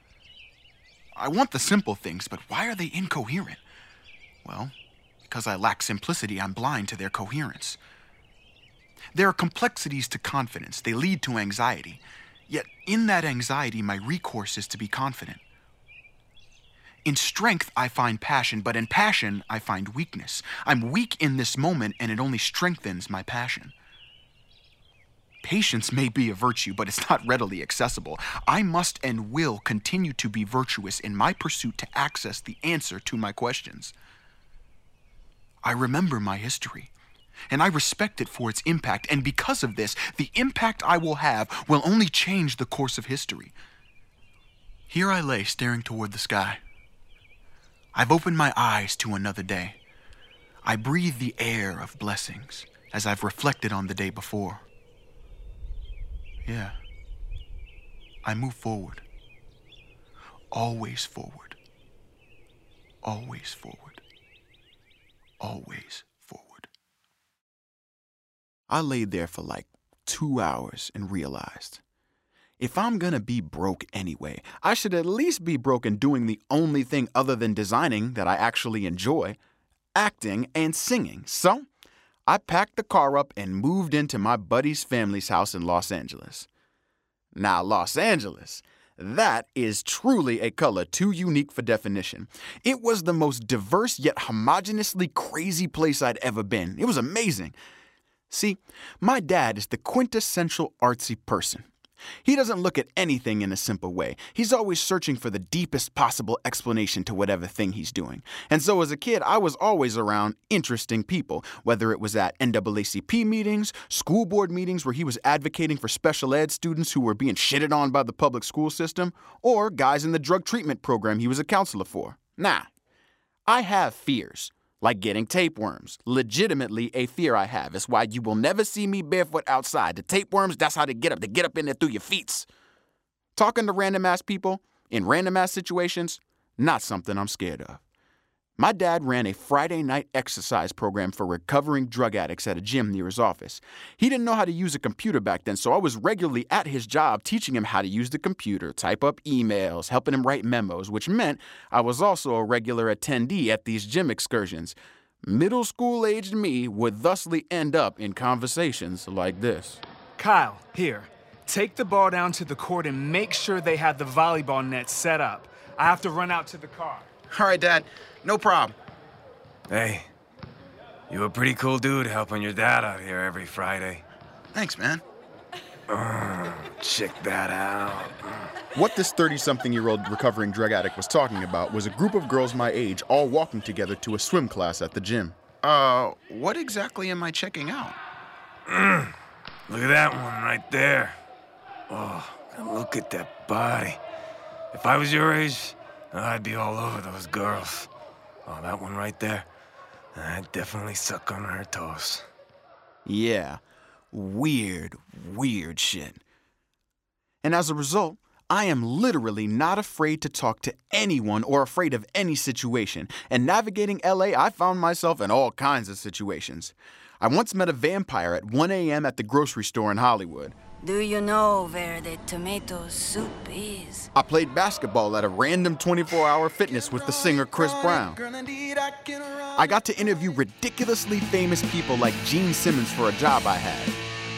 I want the simple things, but why are they incoherent? Well, because I lack simplicity, I'm blind to their coherence. There are complexities to confidence. They lead to anxiety. Yet in that anxiety, my recourse is to be confident. In strength, I find passion, but in passion, I find weakness. I'm weak in this moment, and it only strengthens my passion. Patience may be a virtue, but it's not readily accessible. I must and will continue to be virtuous in my pursuit to access the answer to my questions. I remember my history, and I respect it for its impact, and because of this, the impact I will have will only change the course of history. Here I lay staring toward the sky. I've opened my eyes to another day. I breathe the air of blessings as I've reflected on the day before. Yeah, I move forward. Always forward. Always forward. Always forward. I laid there for like 2 hours and realized, if I'm gonna be broke anyway, I should at least be broke in doing the only thing other than designing that I actually enjoy, acting and singing. So, I packed the car up and moved into my buddy's family's house in Los Angeles. Now, Los Angeles, that is truly a color too unique for definition. It was the most diverse yet homogeneously crazy place I'd ever been. It was amazing. See, my dad is the quintessential artsy person. He doesn't look at anything in a simple way. He's always searching for the deepest possible explanation to whatever thing he's doing. And so as a kid, I was always around interesting people, whether it was at NAACP meetings, school board meetings where he was advocating for special ed students who were being shitted on by the public school system, or guys in the drug treatment program he was a counselor for. Nah, I have fears. Like getting tapeworms. Legitimately a fear I have. It's why you will never see me barefoot outside. The tapeworms, that's how they get up. They get up in there through your feet. Talking to random-ass people in random-ass situations, not something I'm scared of. My dad ran a Friday night exercise program for recovering drug addicts at a gym near his office. He didn't know how to use a computer back then, so I was regularly at his job teaching him how to use the computer, type up emails, helping him write memos, which meant I was also a regular attendee at these gym excursions. Middle school-aged me would thusly end up in conversations like this. Kyle, here. Take the ball down to the court and make sure they have the volleyball net set up. I have to run out to the car. All right, Dad. No problem. Hey, you a pretty cool dude helping your dad out here every Friday. Thanks, man. Check that out. What this 30-something-year-old recovering drug addict was talking about was a group of girls my age all walking together to a swim class at the gym. What exactly am I checking out? Look at that one right there. Oh, look at that body. If I was your age, I'd be all over those girls. Oh, that one right there. I'd definitely suck on her toes. Yeah, weird shit. And as a result, I am literally not afraid to talk to anyone or afraid of any situation. And navigating LA, I found myself in all kinds of situations. I once met a vampire at 1 a.m. at the grocery store in Hollywood. Do you know where the tomato soup is? I played basketball at a random 24-hour fitness with the singer Chris Brown. I got to interview ridiculously famous people like Gene Simmons for a job I had.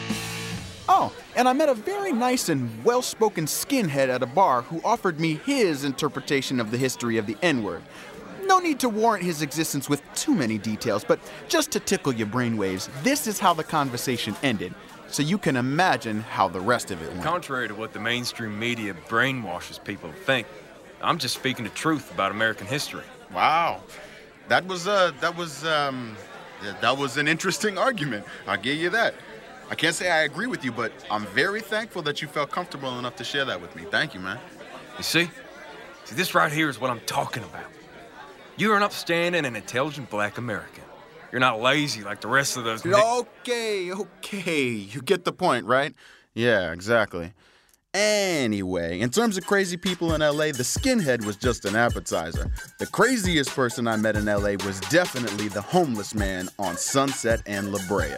Oh, and I met a very nice and well-spoken skinhead at a bar who offered me his interpretation of the history of the N-word. No need to warrant his existence with too many details, but just to tickle your brainwaves, this is how the conversation ended. So you can imagine how the rest of it went. Contrary to what the mainstream media brainwashes people to think, I'm just speaking the truth about American history. Wow. That was an interesting argument. I'll give you that. I can't say I agree with you, but I'm very thankful that you felt comfortable enough to share that with me. Thank you, man. You see, this right here is what I'm talking about. You're an upstanding and intelligent black American. You're not lazy like the rest of those... Okay. You get the point, right? Yeah, exactly. Anyway, in terms of crazy people in LA, the skinhead was just an appetizer. The craziest person I met in LA was definitely the homeless man on Sunset and La Brea.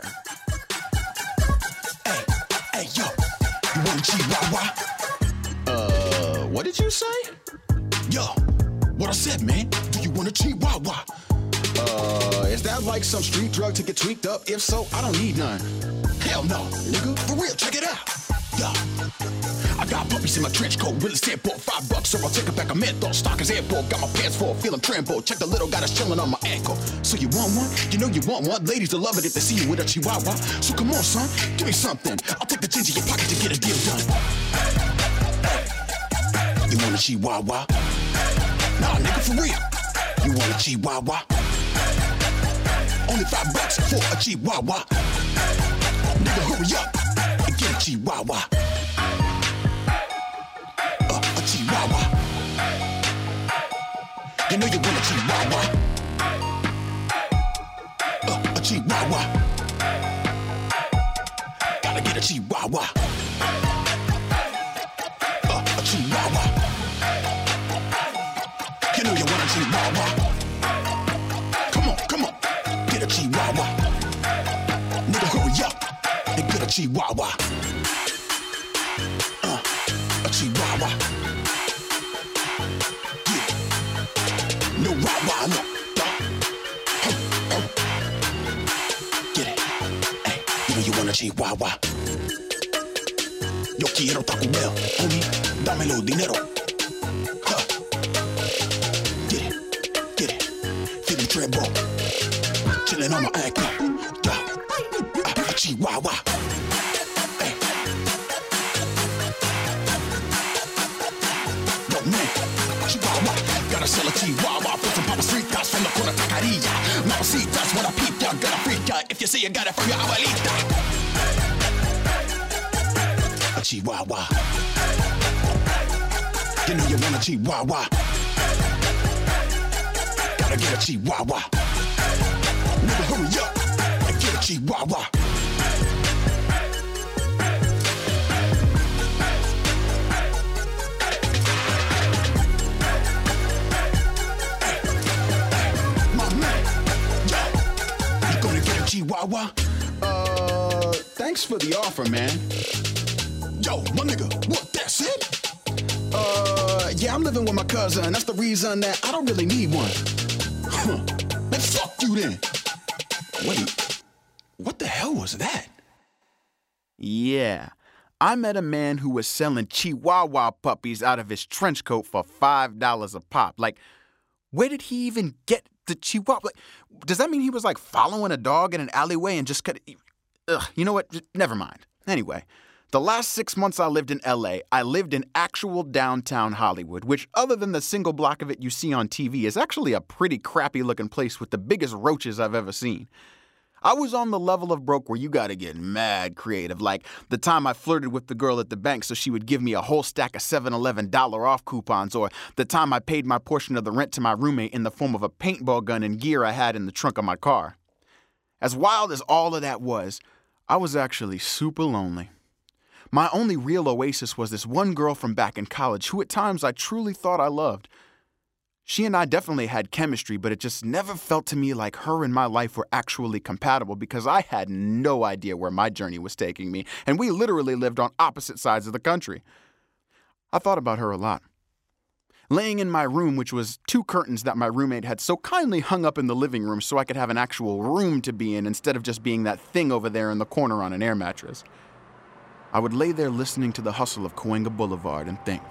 Hey, yo, you want a Chihuahua? What did you say? Yo, what I said, man. Do you want a Chihuahua? Is that like some street drug to get tweaked up? If so, I don't need none. Hell no, nigga. For real, check it out. Yo, I got puppies in my trench coat. Really said bought $5, so I'll take it back a menthol. Stock is airport, got my pants full, feeling tremble. Check the little guy that's chilling on my ankle. So you want one? You know you want one. Ladies will love it if they see you with a Chihuahua. So come on, son, give me something. I'll take the change in your pocket to get a deal done. You want a Chihuahua? Nah, nigga, for real. You want a Chihuahua? Only $5 for a Chihuahua. Nigga, hurry up and get a Chihuahua. A Chihuahua. You know you want a Chihuahua. A Chihuahua. Gotta get a Chihuahua. A Chihuahua. You know you want a Chihuahua. Come on. Get a Chihuahua. Nigga, hurry up and get a Chihuahua. A Chihuahua. Yeah. No rah-rah, no. Get it. Hey, you know you want a Chihuahua. Yo quiero Taco Bell, homie. Dámelo dinero. Get it. Feeling tremble. Chillin' on my ankle. A Chihuahua. Hey. gotta sell a chihuahua. Put some papas from the corner taqueria. Mamacita's when I peep ya, gonna freak ya if you say you got it from your abuelita. A chihuahua. You know you want a chihuahua. Gotta get a chihuahua. Nigga, hurry up and get a chihuahua. Chihuahua? Thanks for the offer, man. Yo, my nigga, what, that's it? Yeah, I'm living with my cousin. That's the reason that I don't really need one. Huh. Then fuck you then. Wait, what the hell was that? Yeah, I met a man who was selling Chihuahua puppies out of his trench coat for $5 a pop. Like, where did he even get the Chihuahua? Like, does that mean he was like following a dog in an alleyway and just cut it? Ugh, you know what? Just, never mind. Anyway, the last 6 months I lived in LA, I lived in actual downtown Hollywood, which other than the single block of it you see on TV is actually a pretty crappy looking place with the biggest roaches I've ever seen. I was on the level of broke where you gotta get mad creative, like the time I flirted with the girl at the bank so she would give me a whole stack of 7-Eleven $off coupons, or the time I paid my portion of the rent to my roommate in the form of a paintball gun and gear I had in the trunk of my car. As wild as all of that was, I was actually super lonely. My only real oasis was this one girl from back in college who at times I truly thought I loved. She and I definitely had chemistry, but it just never felt to me like her and my life were actually compatible because I had no idea where my journey was taking me, and we literally lived on opposite sides of the country. I thought about her a lot. Laying in my room, which was 2 curtains that my roommate had so kindly hung up in the living room so I could have an actual room to be in instead of just being that thing over there in the corner on an air mattress. I would lay there listening to the hustle of Cahuenga Boulevard and think,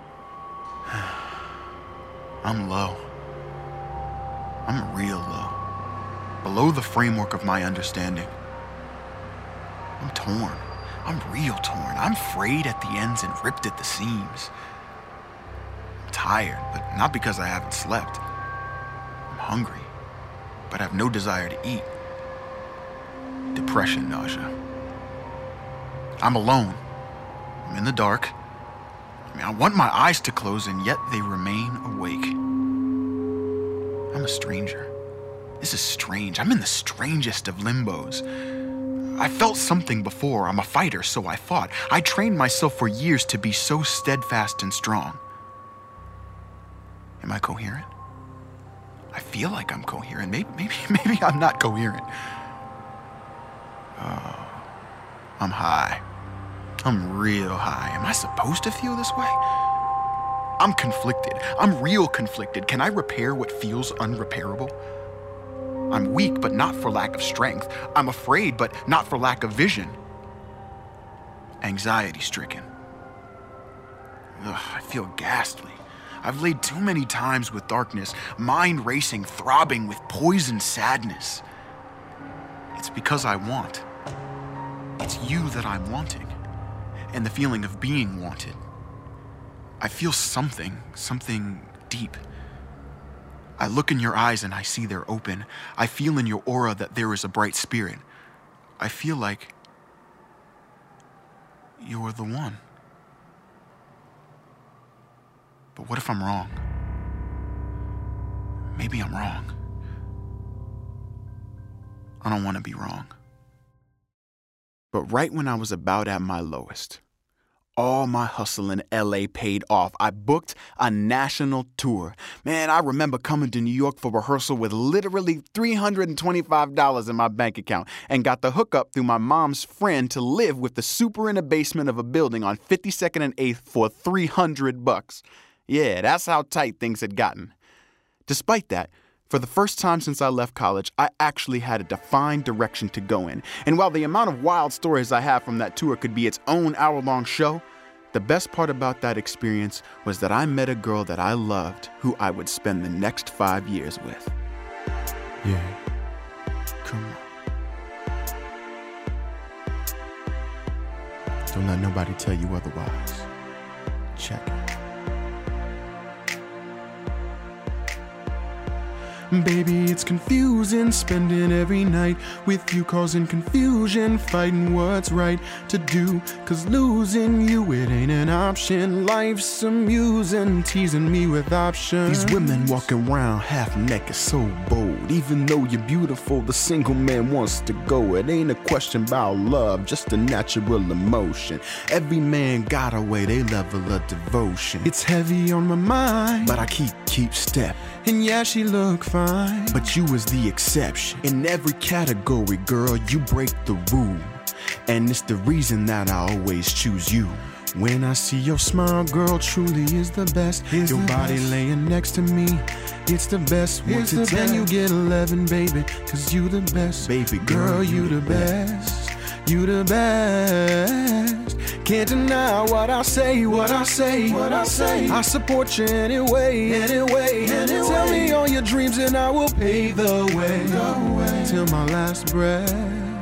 I'm low. I'm real low. Below the framework of my understanding. I'm torn. I'm real torn. I'm frayed at the ends and ripped at the seams. I'm tired, but not because I haven't slept. I'm hungry, but I have no desire to eat. Depression, nausea. I'm alone. I'm in the dark. I want my eyes to close, and yet they remain awake. I'm a stranger. This is strange. I'm in the strangest of limbos. I felt something before. I'm a fighter, so I fought. I trained myself for years to be so steadfast and strong. Am I coherent? I feel like I'm coherent. Maybe I'm not coherent. Oh, I'm high. I'm real high. Am I supposed to feel this way? I'm conflicted. I'm real conflicted. Can I repair what feels unrepairable? I'm weak, but not for lack of strength. I'm afraid, but not for lack of vision. Anxiety-stricken. I feel ghastly. I've laid too many times with darkness, mind racing, throbbing with poison sadness. It's because I want. It's you that I'm wanting. And the feeling of being wanted. I feel something deep. I look in your eyes and I see they're open. I feel in your aura that there is a bright spirit. I feel like you're the one. But what if I'm wrong? Maybe I'm wrong. I don't want to be wrong. But right when I was about at my lowest, all my hustle in LA paid off. I booked a national tour. Man, I remember coming to New York for rehearsal with literally $325 in my bank account and got the hookup through my mom's friend to live with the super in a basement of a building on 52nd and 8th for $300. Yeah, that's how tight things had gotten. Despite that, for the first time since I left college, I actually had a defined direction to go in. And while the amount of wild stories I have from that tour could be its own hour-long show, the best part about that experience was that I met a girl that I loved who I would spend the next 5 years with. Yeah, come on. Don't let nobody tell you otherwise. Check it. Baby, it's confusing, spending every night with you, causing confusion, fighting what's right to do, 'cause losing you, it ain't an option. Life's amusing, teasing me with options. These women walking around half naked, so bold. Even though you're beautiful, the single man wants to go. It ain't a question about love, just a natural emotion. Every man got a way, they level of devotion. It's heavy on my mind, but I keep step. And yeah, she look fine, but you was the exception. In every category, girl, you break the rule. And it's the reason that I always choose you. When I see your smile, girl, truly is the best. Your body laying next to me, it's the best. 1 to 10, you get 11, baby, 'cause you the best. Baby girl, you the best. You the best. Can't deny what I say, what I say, what I say. I support you anyway, anyway, anyway. Tell me all your dreams and I will pave the way, till my last breath.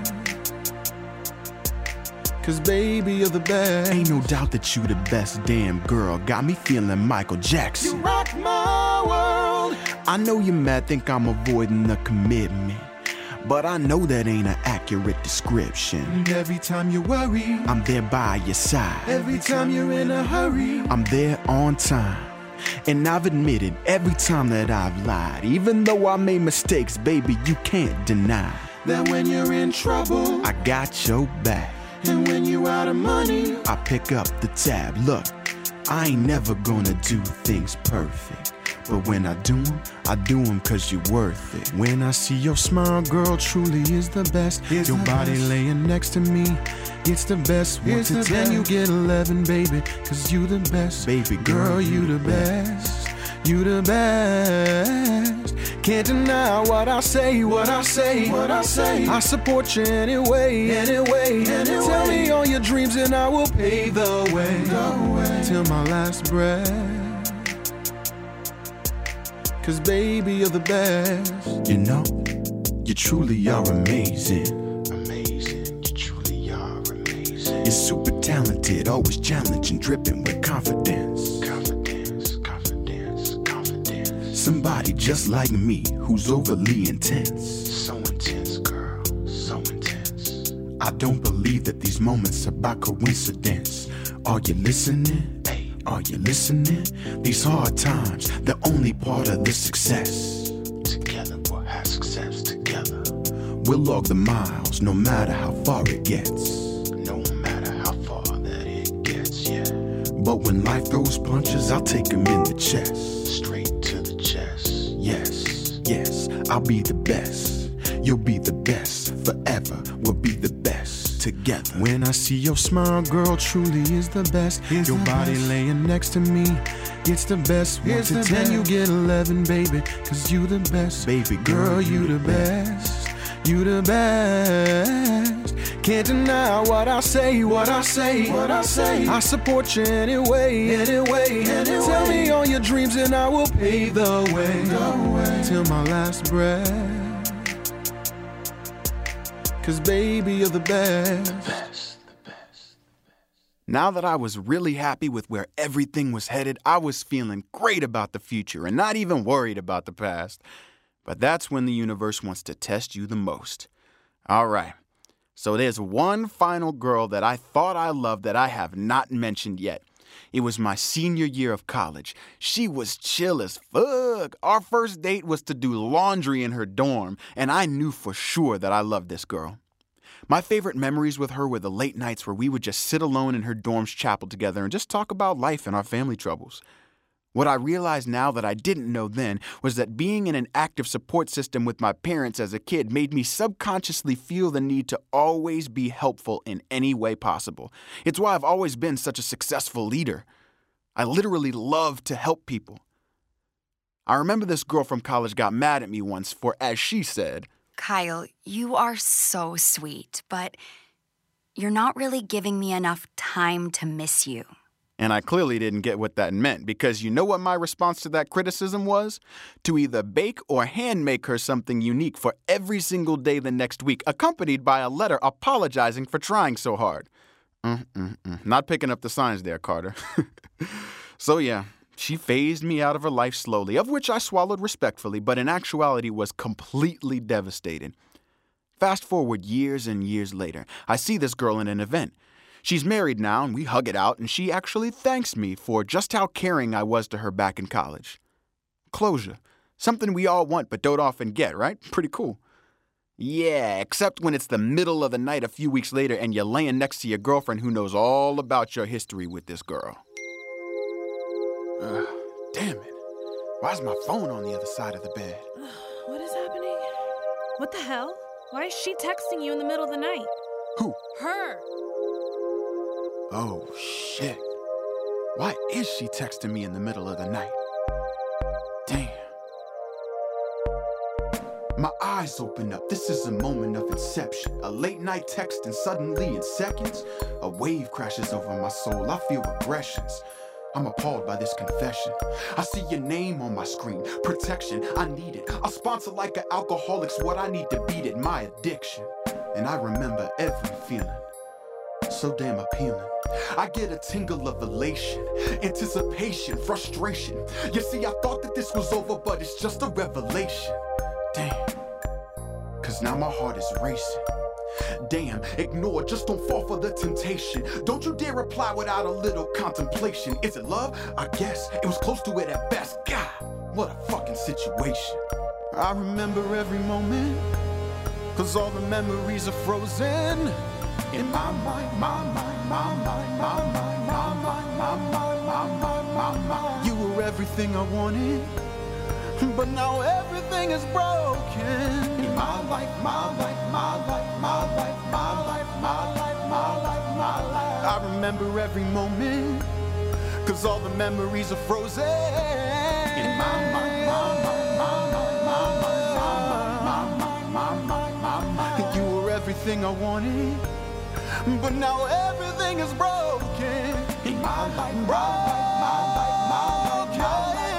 'Cause baby, you're the best. Ain't no doubt that you the best damn girl. Got me feeling Michael Jackson. You rock my world. I know you're mad, think I'm avoiding the commitment, but I know that ain't an accurate description. And every time you worry, I'm there by your side. Every time you're in a hurry, I'm there on time. And I've admitted every time that I've lied. Even though I made mistakes, baby, you can't deny that when you're in trouble, I got your back. And when you out of money, I pick up the tab. Look, I ain't never gonna do things perfect, but when I do them 'cause you're worth it. When I see your smile, girl, truly is the best. Your body laying next to me, it's the best. 1 to 10, you get 11, baby, 'cause you the best. Baby girl, you the best. You the best. Can't deny what I say, what I say, what I say. I support you anyway, anyway, anyway. Tell me all your dreams and I will pave the way, till my last breath. 'Cause baby, you're the best. You know, you truly are amazing. Amazing, you truly are amazing. You're super talented, always challenging, dripping with confidence. Somebody just like me, who's overly intense. So intense, girl, so intense. I don't believe that these moments are by coincidence. Are you listening? Hey, are you listening? These hard times, the only part of the success. Together we'll have success together. We'll log the miles, no matter how far it gets. No matter how far that it gets, yeah. But when life throws punches, I'll take them in the chest. Yes, yes, I'll be the best. You'll be the best. Forever, we'll be the best together. When I see your smile, girl, truly is the best. Your body laying next to me, it's the best. 1 to 10, you get 11, baby, 'cause you the best. Baby girl, you the best. You the best. Can't deny what I say, what I say, what I say. I support you anyway, anyway, anyway. Tell me all your dreams and I will pave the way, till my last breath. 'Cause baby, you're the best. The best, the best. Now that I was really happy with where everything was headed, I was feeling great about the future and not even worried about the past. But that's when the universe wants to test you the most. All right. So there's one final girl that I thought I loved that I have not mentioned yet. It was my senior year of college. She was chill as fuck. Our first date was to do laundry in her dorm, and I knew for sure that I loved this girl. My favorite memories with her were the late nights where we would just sit alone in her dorm's chapel together and just talk about life and our family troubles. What I realize now that I didn't know then was that being in an active support system with my parents as a kid made me subconsciously feel the need to always be helpful in any way possible. It's why I've always been such a successful leader. I literally love to help people. I remember this girl from college got mad at me once for, as she said, Kyle, you are so sweet, but you're not really giving me enough time to miss you. And I clearly didn't get what that meant, because you know what my response to that criticism was? To either bake or hand make her something unique for every single day the next week, accompanied by a letter apologizing for trying so hard. Not picking up the signs there, Carter. So yeah, She phased me out of her life slowly, of which I swallowed respectfully, but in actuality was completely devastated. Fast forward years and years later, I see this girl in an event. She's married now, and we hug it out, and she actually thanks me for just how caring I was to her back in college. Closure. Something we all want but don't often get, right? Pretty cool. Yeah, except when it's the middle of the night a few weeks later and you're laying next to your girlfriend who knows all about your history with this girl. Damn it. Why's my phone on the other side of the bed? What is happening? What the hell? Why is she texting you in the middle of the night? Who? Her. Oh, shit. Why is she texting me in the middle of the night? Damn. My eyes open up. This is a moment of inception. A late night text and suddenly in seconds, a wave crashes over my soul. I feel aggressions. I'm appalled by this confession. I see your name on my screen. Protection, I need it. A sponsor like an alcoholic's what I need to beat it. My addiction. And I remember every feeling. So damn appealing. I get a tingle of elation, anticipation, frustration. You see, I thought that this was over, but it's just a revelation. Damn. Cause now my heart is racing. Damn, ignore, just don't fall for the temptation. Don't you dare reply without a little contemplation. Is it love? I guess it was close to it at best. God, what a fucking situation. I remember every moment, cause all the memories are frozen in my mind, my mind, my mind, my mind, my mind, my mind, my mind, my mind. You were everything I wanted, but now everything is broken. In my life, my life, my life, my life, my life, my life, my life, my life. I remember every moment, cause all the memories are frozen. In my mind, my mind, my mind, my mind, my mind, my mind, my mind. You were everything I wanted, but now everything is broken. In my life, my life, my life, my life, my life.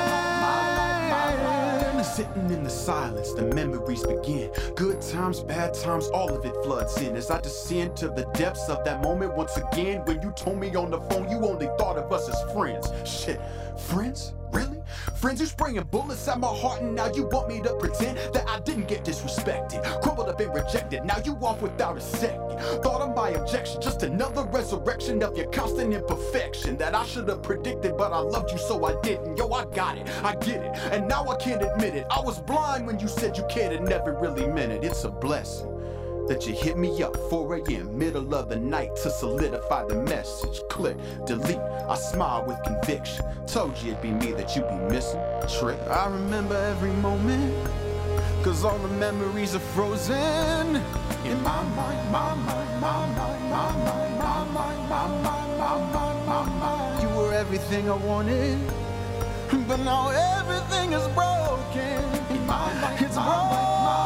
Sitting in the silence, the memories begin. Good times, bad times, all of it floods in as I descend to the depths of that moment once again. When you told me on the phone you only thought of us as friends. Shit, friends? Really? Friends who spraying bullets at my heart, and now you want me to pretend that I didn't get disrespected, crumbled up and rejected. Now you off without a second. Thought of my objection, just another resurrection of your constant imperfection that I should have predicted, but I loved you so I didn't. Yo, I got it, I get it, and now I can't admit it. I was blind when you said you cared and never really meant it. It's a blessing that you hit me up 4 a.m. middle of the night to solidify the message. Click, delete, I smile with conviction. Told you it'd be me that you'd be missing. Trick. I remember every moment, cause all the memories are frozen. In my mind, my mind, my mind, my mind, my mind, my mind, my mind, my mind. You were everything I wanted, but now everything is broken. In my mind, it's broken.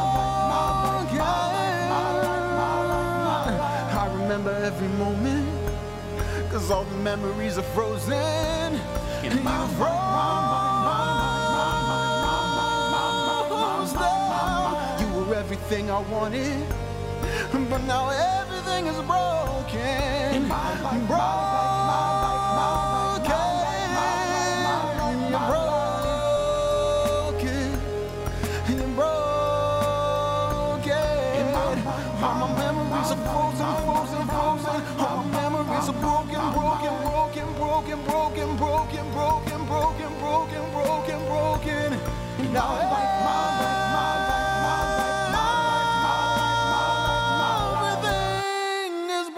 I remember every moment, cause all the memories are frozen. In my mind, you were everything I wanted, but now everything is broken. In my life, broken. You're broken. All my memories are frozen, frozen, frozen. All my memories are broken, broken, broken, broken, broken, broken, broken, broken, broken, broken, broken. Now my life, my life, my life, my life, my life, my life, my life, everything is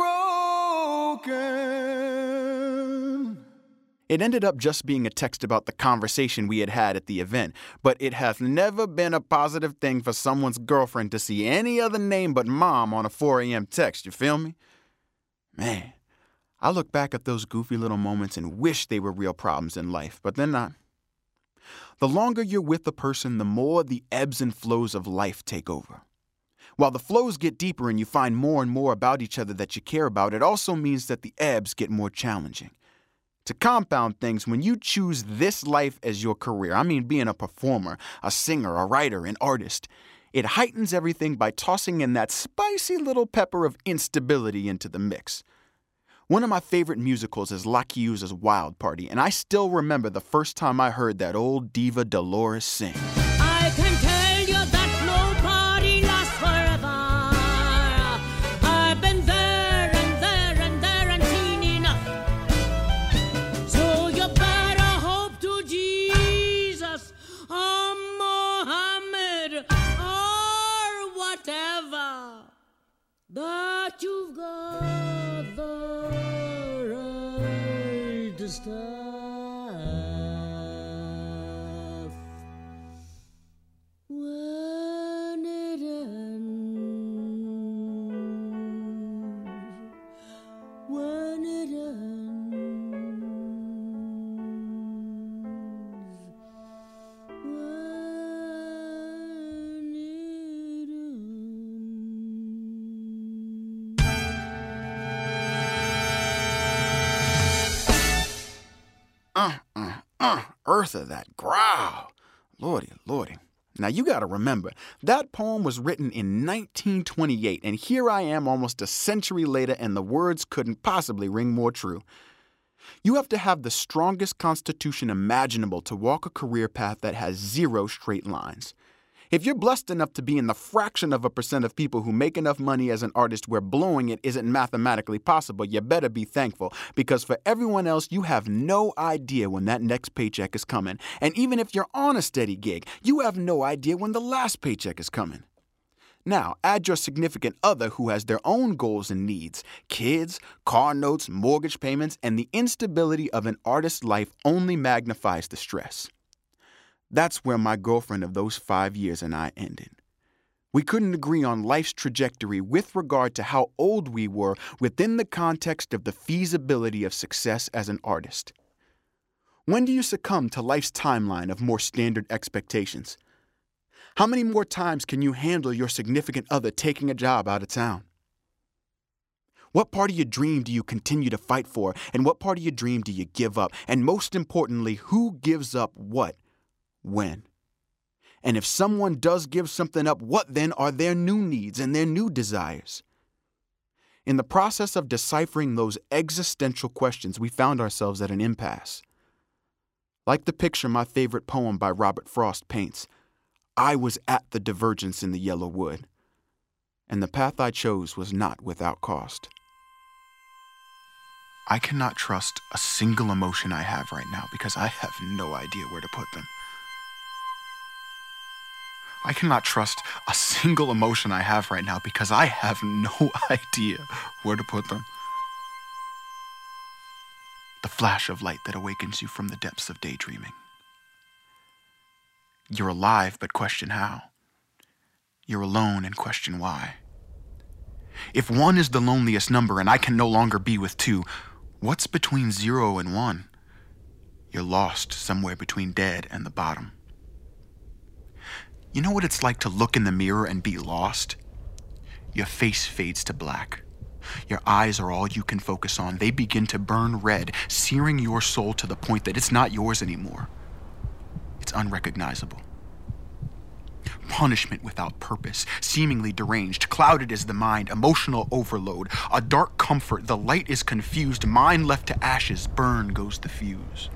broken. It ended up just being a text about the conversation we had had at the event, but it has never been a positive thing for someone's girlfriend to see any other name but mom on a 4 a.m. text, you feel me? Man, I look back at those goofy little moments and wish they were real problems in life, but they're not. The longer you're with a person, the more the ebbs and flows of life take over. While the flows get deeper and you find more and more about each other that you care about, it also means that the ebbs get more challenging. To compound things, when you choose this life as your career, I mean being a performer, a singer, a writer, an artist, it heightens everything by tossing in that spicy little pepper of instability into the mix. One of my favorite musicals is La Chiusa's Wild Party, and I still remember the first time I heard that old diva Dolores sing. I can tell you that no party lasts forever. I've been there and there and there and seen enough. So you better hope to Jesus or Mohammed or whatever that you've got the right to stuff. When it ends, when it ends, when it Eartha, that growl. Lordy, lordy. Now you gotta remember, that poem was written in 1928, and here I am almost a century later, and the words couldn't possibly ring more true. You have to have the strongest constitution imaginable to walk a career path that has 0 straight lines. If you're blessed enough to be in the fraction of a percent of people who make enough money as an artist where blowing it isn't mathematically possible, you better be thankful, because for everyone else, you have no idea when that next paycheck is coming. And even if you're on a steady gig, you have no idea when the last paycheck is coming. Now, add your significant other who has their own goals and needs, kids, car notes, mortgage payments, and the instability of an artist's life only magnifies the stress. That's where my girlfriend of those 5 years and I ended. We couldn't agree on life's trajectory with regard to how old we were within the context of the feasibility of success as an artist. When do you succumb to life's timeline of more standard expectations? How many more times can you handle your significant other taking a job out of town? What part of your dream do you continue to fight for, and what part of your dream do you give up? And most importantly, who gives up what? When? And if someone does give something up, what then are their new needs and their new desires? In the process of deciphering those existential questions, we found ourselves at an impasse. Like the picture my favorite poem by Robert Frost paints, I was at the divergence in the yellow wood, and the path I chose was not without cost. I cannot trust a single emotion I have right now because I have no idea where to put them. I cannot trust a single emotion I have right now because I have no idea where to put them. The flash of light that awakens you from the depths of daydreaming. You're alive, but question how. You're alone and question why. If 1 is the loneliest number and I can no longer be with 2, what's between 0 and 1? You're lost somewhere between dead and the bottom. You know what it's like to look in the mirror and be lost? Your face fades to black. Your eyes are all you can focus on. They begin to burn red, searing your soul to the point that it's not yours anymore. It's unrecognizable. Punishment without purpose, seemingly deranged, clouded is the mind, emotional overload, a dark comfort, the light is confused, mind left to ashes, burn goes the fuse.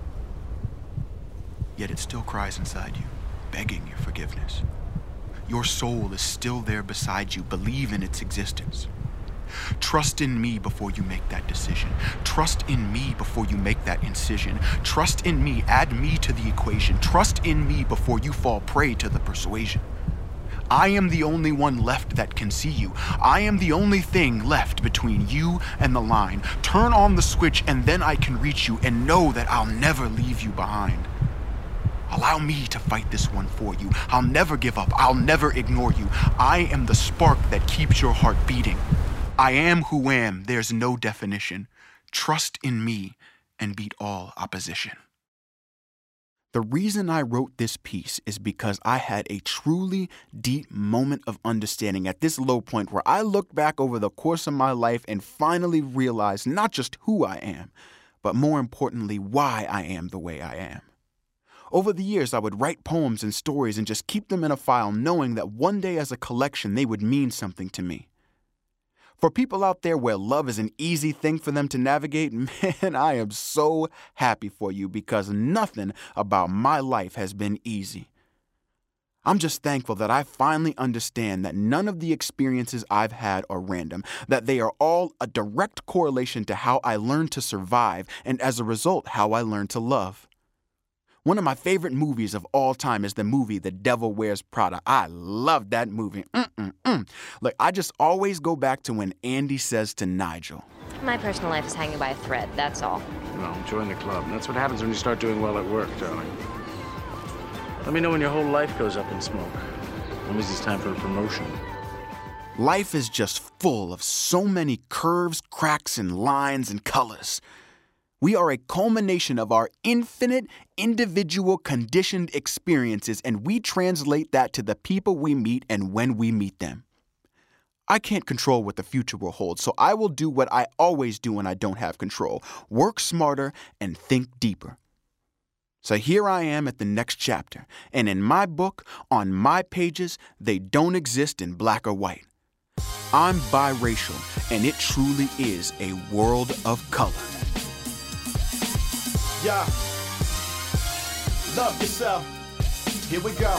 Yet it still cries inside you, begging your forgiveness. Your soul is still there beside you. Believe in its existence. Trust in me before you make that decision. Trust in me before you make that incision. Trust in me, add me to the equation. Trust in me before you fall prey to the persuasion. I am the only one left that can see you. I am the only thing left between you and the line. Turn on the switch and then I can reach you, and know that I'll never leave you behind. Allow me to fight this one for you. I'll never give up. I'll never ignore you. I am the spark that keeps your heart beating. I am who am. There's no definition. Trust in me and beat all opposition. The reason I wrote this piece is because I had a truly deep moment of understanding at this low point where I looked back over the course of my life and finally realized not just who I am, but more importantly, why I am the way I am. Over the years, I would write poems and stories and just keep them in a file, knowing that one day as a collection, they would mean something to me. For people out there where love is an easy thing for them to navigate, man, I am so happy for you because nothing about my life has been easy. I'm just thankful that I finally understand that none of the experiences I've had are random, that they are all a direct correlation to how I learned to survive and as a result, how I learned to love. One of my favorite movies of all time is the movie The Devil Wears Prada. I love that movie. Like, I just always go back to when Andy says to Nigel, My personal life is hanging by a thread, that's all. No, join the club. That's what happens when you start doing well at work, darling. Let me know when your whole life goes up in smoke. When it's time for a promotion. Life is just full of so many curves, cracks, and lines and colors. We are a culmination of our infinite, individual, conditioned experiences, and we translate that to the people we meet and when we meet them. I can't control what the future will hold, so I will do what I always do when I don't have control. Work smarter and think deeper. So here I am at the next chapter, and in my book, on my pages, they don't exist in black or white. I'm biracial, and it truly is a world of color. Yeah. Love yourself. Here we go.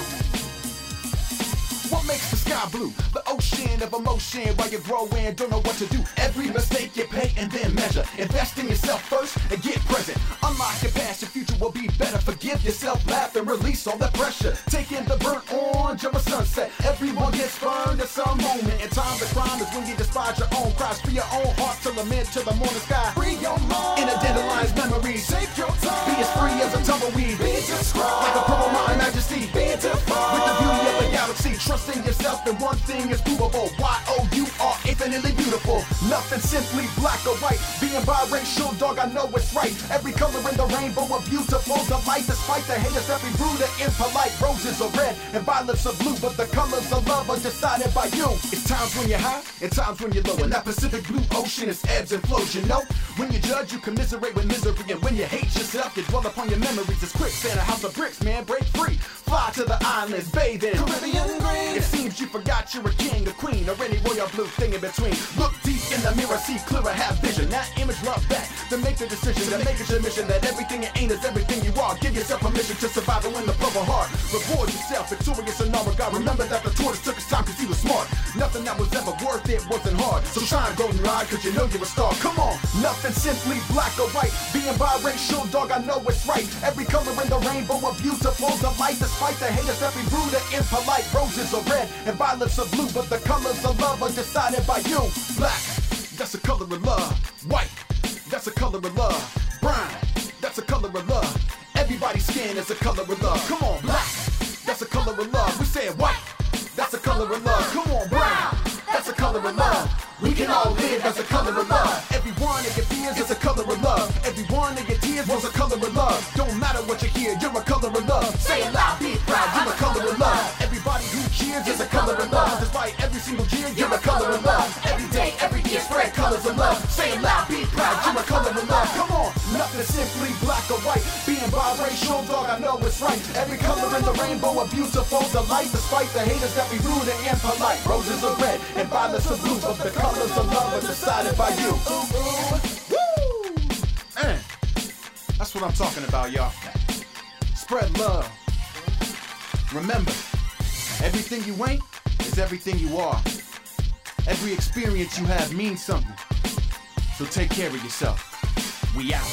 What makes the sky blue? The ocean of emotion while you're growing, don't know what to do. Every mistake you pay and then measure. Invest in yourself first and get present. Unlock your past, your future will be better. Forgive yourself, laugh and release all the pressure. Taking the burnt orange of a sunset. Everyone gets burned at some moment. And time to crime is when you despise your own cries. Free your own heart to lament to the morning sky. Free your mind in a dandelions memories. Take your time. Be as free as a tumbleweed. Be described like a purple mountain majesty. Be defined with the beauty of the galaxy. Trusting yourself and one thing is provable. You are infinitely beautiful. Nothing simply black or white. Being biracial, dog, I know it's right. Every color in the rainbow are beautiful. The light despite the haters that be rude and impolite. Roses are red and violets are blue, but the colors of love are decided by you. It's times when you're high and times when you're low. And that Pacific blue ocean is ebbs and flows, you know. When you judge, you commiserate with misery. And when you hate yourself, you dwell upon your memories. It's quicksand, a house of bricks, man, break free. Fly to the islands, bathe in Caribbean green. It seems you forgot you're a king, a queen, or any royal blue thing in between. Look deep in the mirror, see clearer, have vision. That image, love back, then make the decision, then make it your mission. That everything you ain't is everything you are. Give yourself permission to survive and win the purple heart. Reward yourself, victorious in all regard. Remember that the tortoise took his time cause he was smart. Nothing that was ever worth it wasn't hard. So shine, golden rod, cause you know you're a star. Come on, nothing simply black or white. Being biracial, dog, I know it's right. Every color in the rainbow are beautiful. The light despite the haters that be rude and impolite. Roses are red and violets are blue, but the colors of love are decided by you. Black, that's the color of love. White, that's the color of love. Brown, that's the color of love. Everybody's skin is a color of love. Come on, black, that's the color of love. We say white, that's the color of love. Come on, brown, that's the color of love. We can all live as a color of love. Every one of your fears is a color of love. Every one of your tears was a color of love. Don't matter what you hear, you're a color of love. Say it loud, be proud, you're a color of love. Everybody who cheers is a color of love. Despite every single year, you're a color of love. Every day, every year, spread colors of love. Say it loud, be proud, you're a color of love. Come on, nothing simply black or white. Being biracial, dog, I know it's right. Every color in the rainbow are beautiful. The light, despite the haters that be rude and impolite. Roses are red and violets are blue, but the colors of love are decided by you. Woo! Man, that's what I'm talking about, y'all. Spread love. Remember, everything you ain't is everything you are. Every experience you have means something. So take care of yourself. We out.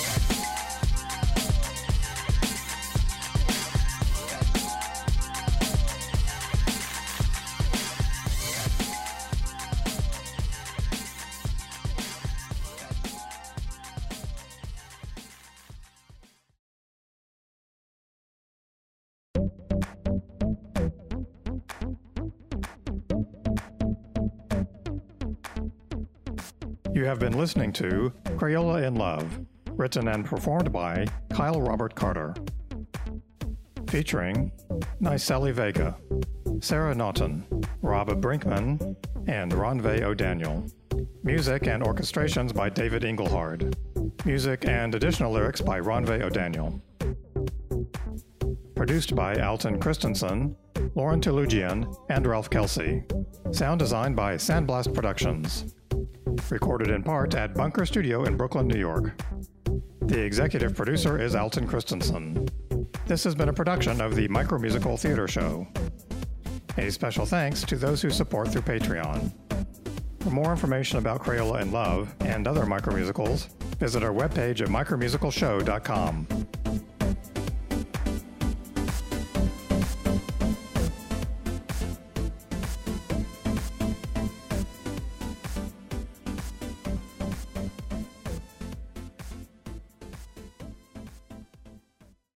You have been listening to Crayola in Love, written and performed by Kyle Robert Carter. Featuring Nicely Vega, Sarah Naughton, Rob Brinkman, and Ronve O'Daniel. Music and orchestrations by David Engelhard. Music and additional lyrics by Ronve O'Daniel. Produced by Alton Christensen, Lauren Tolugian, and Ralph Kelsey. Sound designed by Sandblast Productions. recorded in part at Bunker Studio in Brooklyn, New York. The executive producer is Alton Christensen. This has been a production of the Micromusical Theater Show. A special thanks to those who support through Patreon. For more information about Crayola in Love and other micromusicals, visit our webpage at micromusicalshow.com.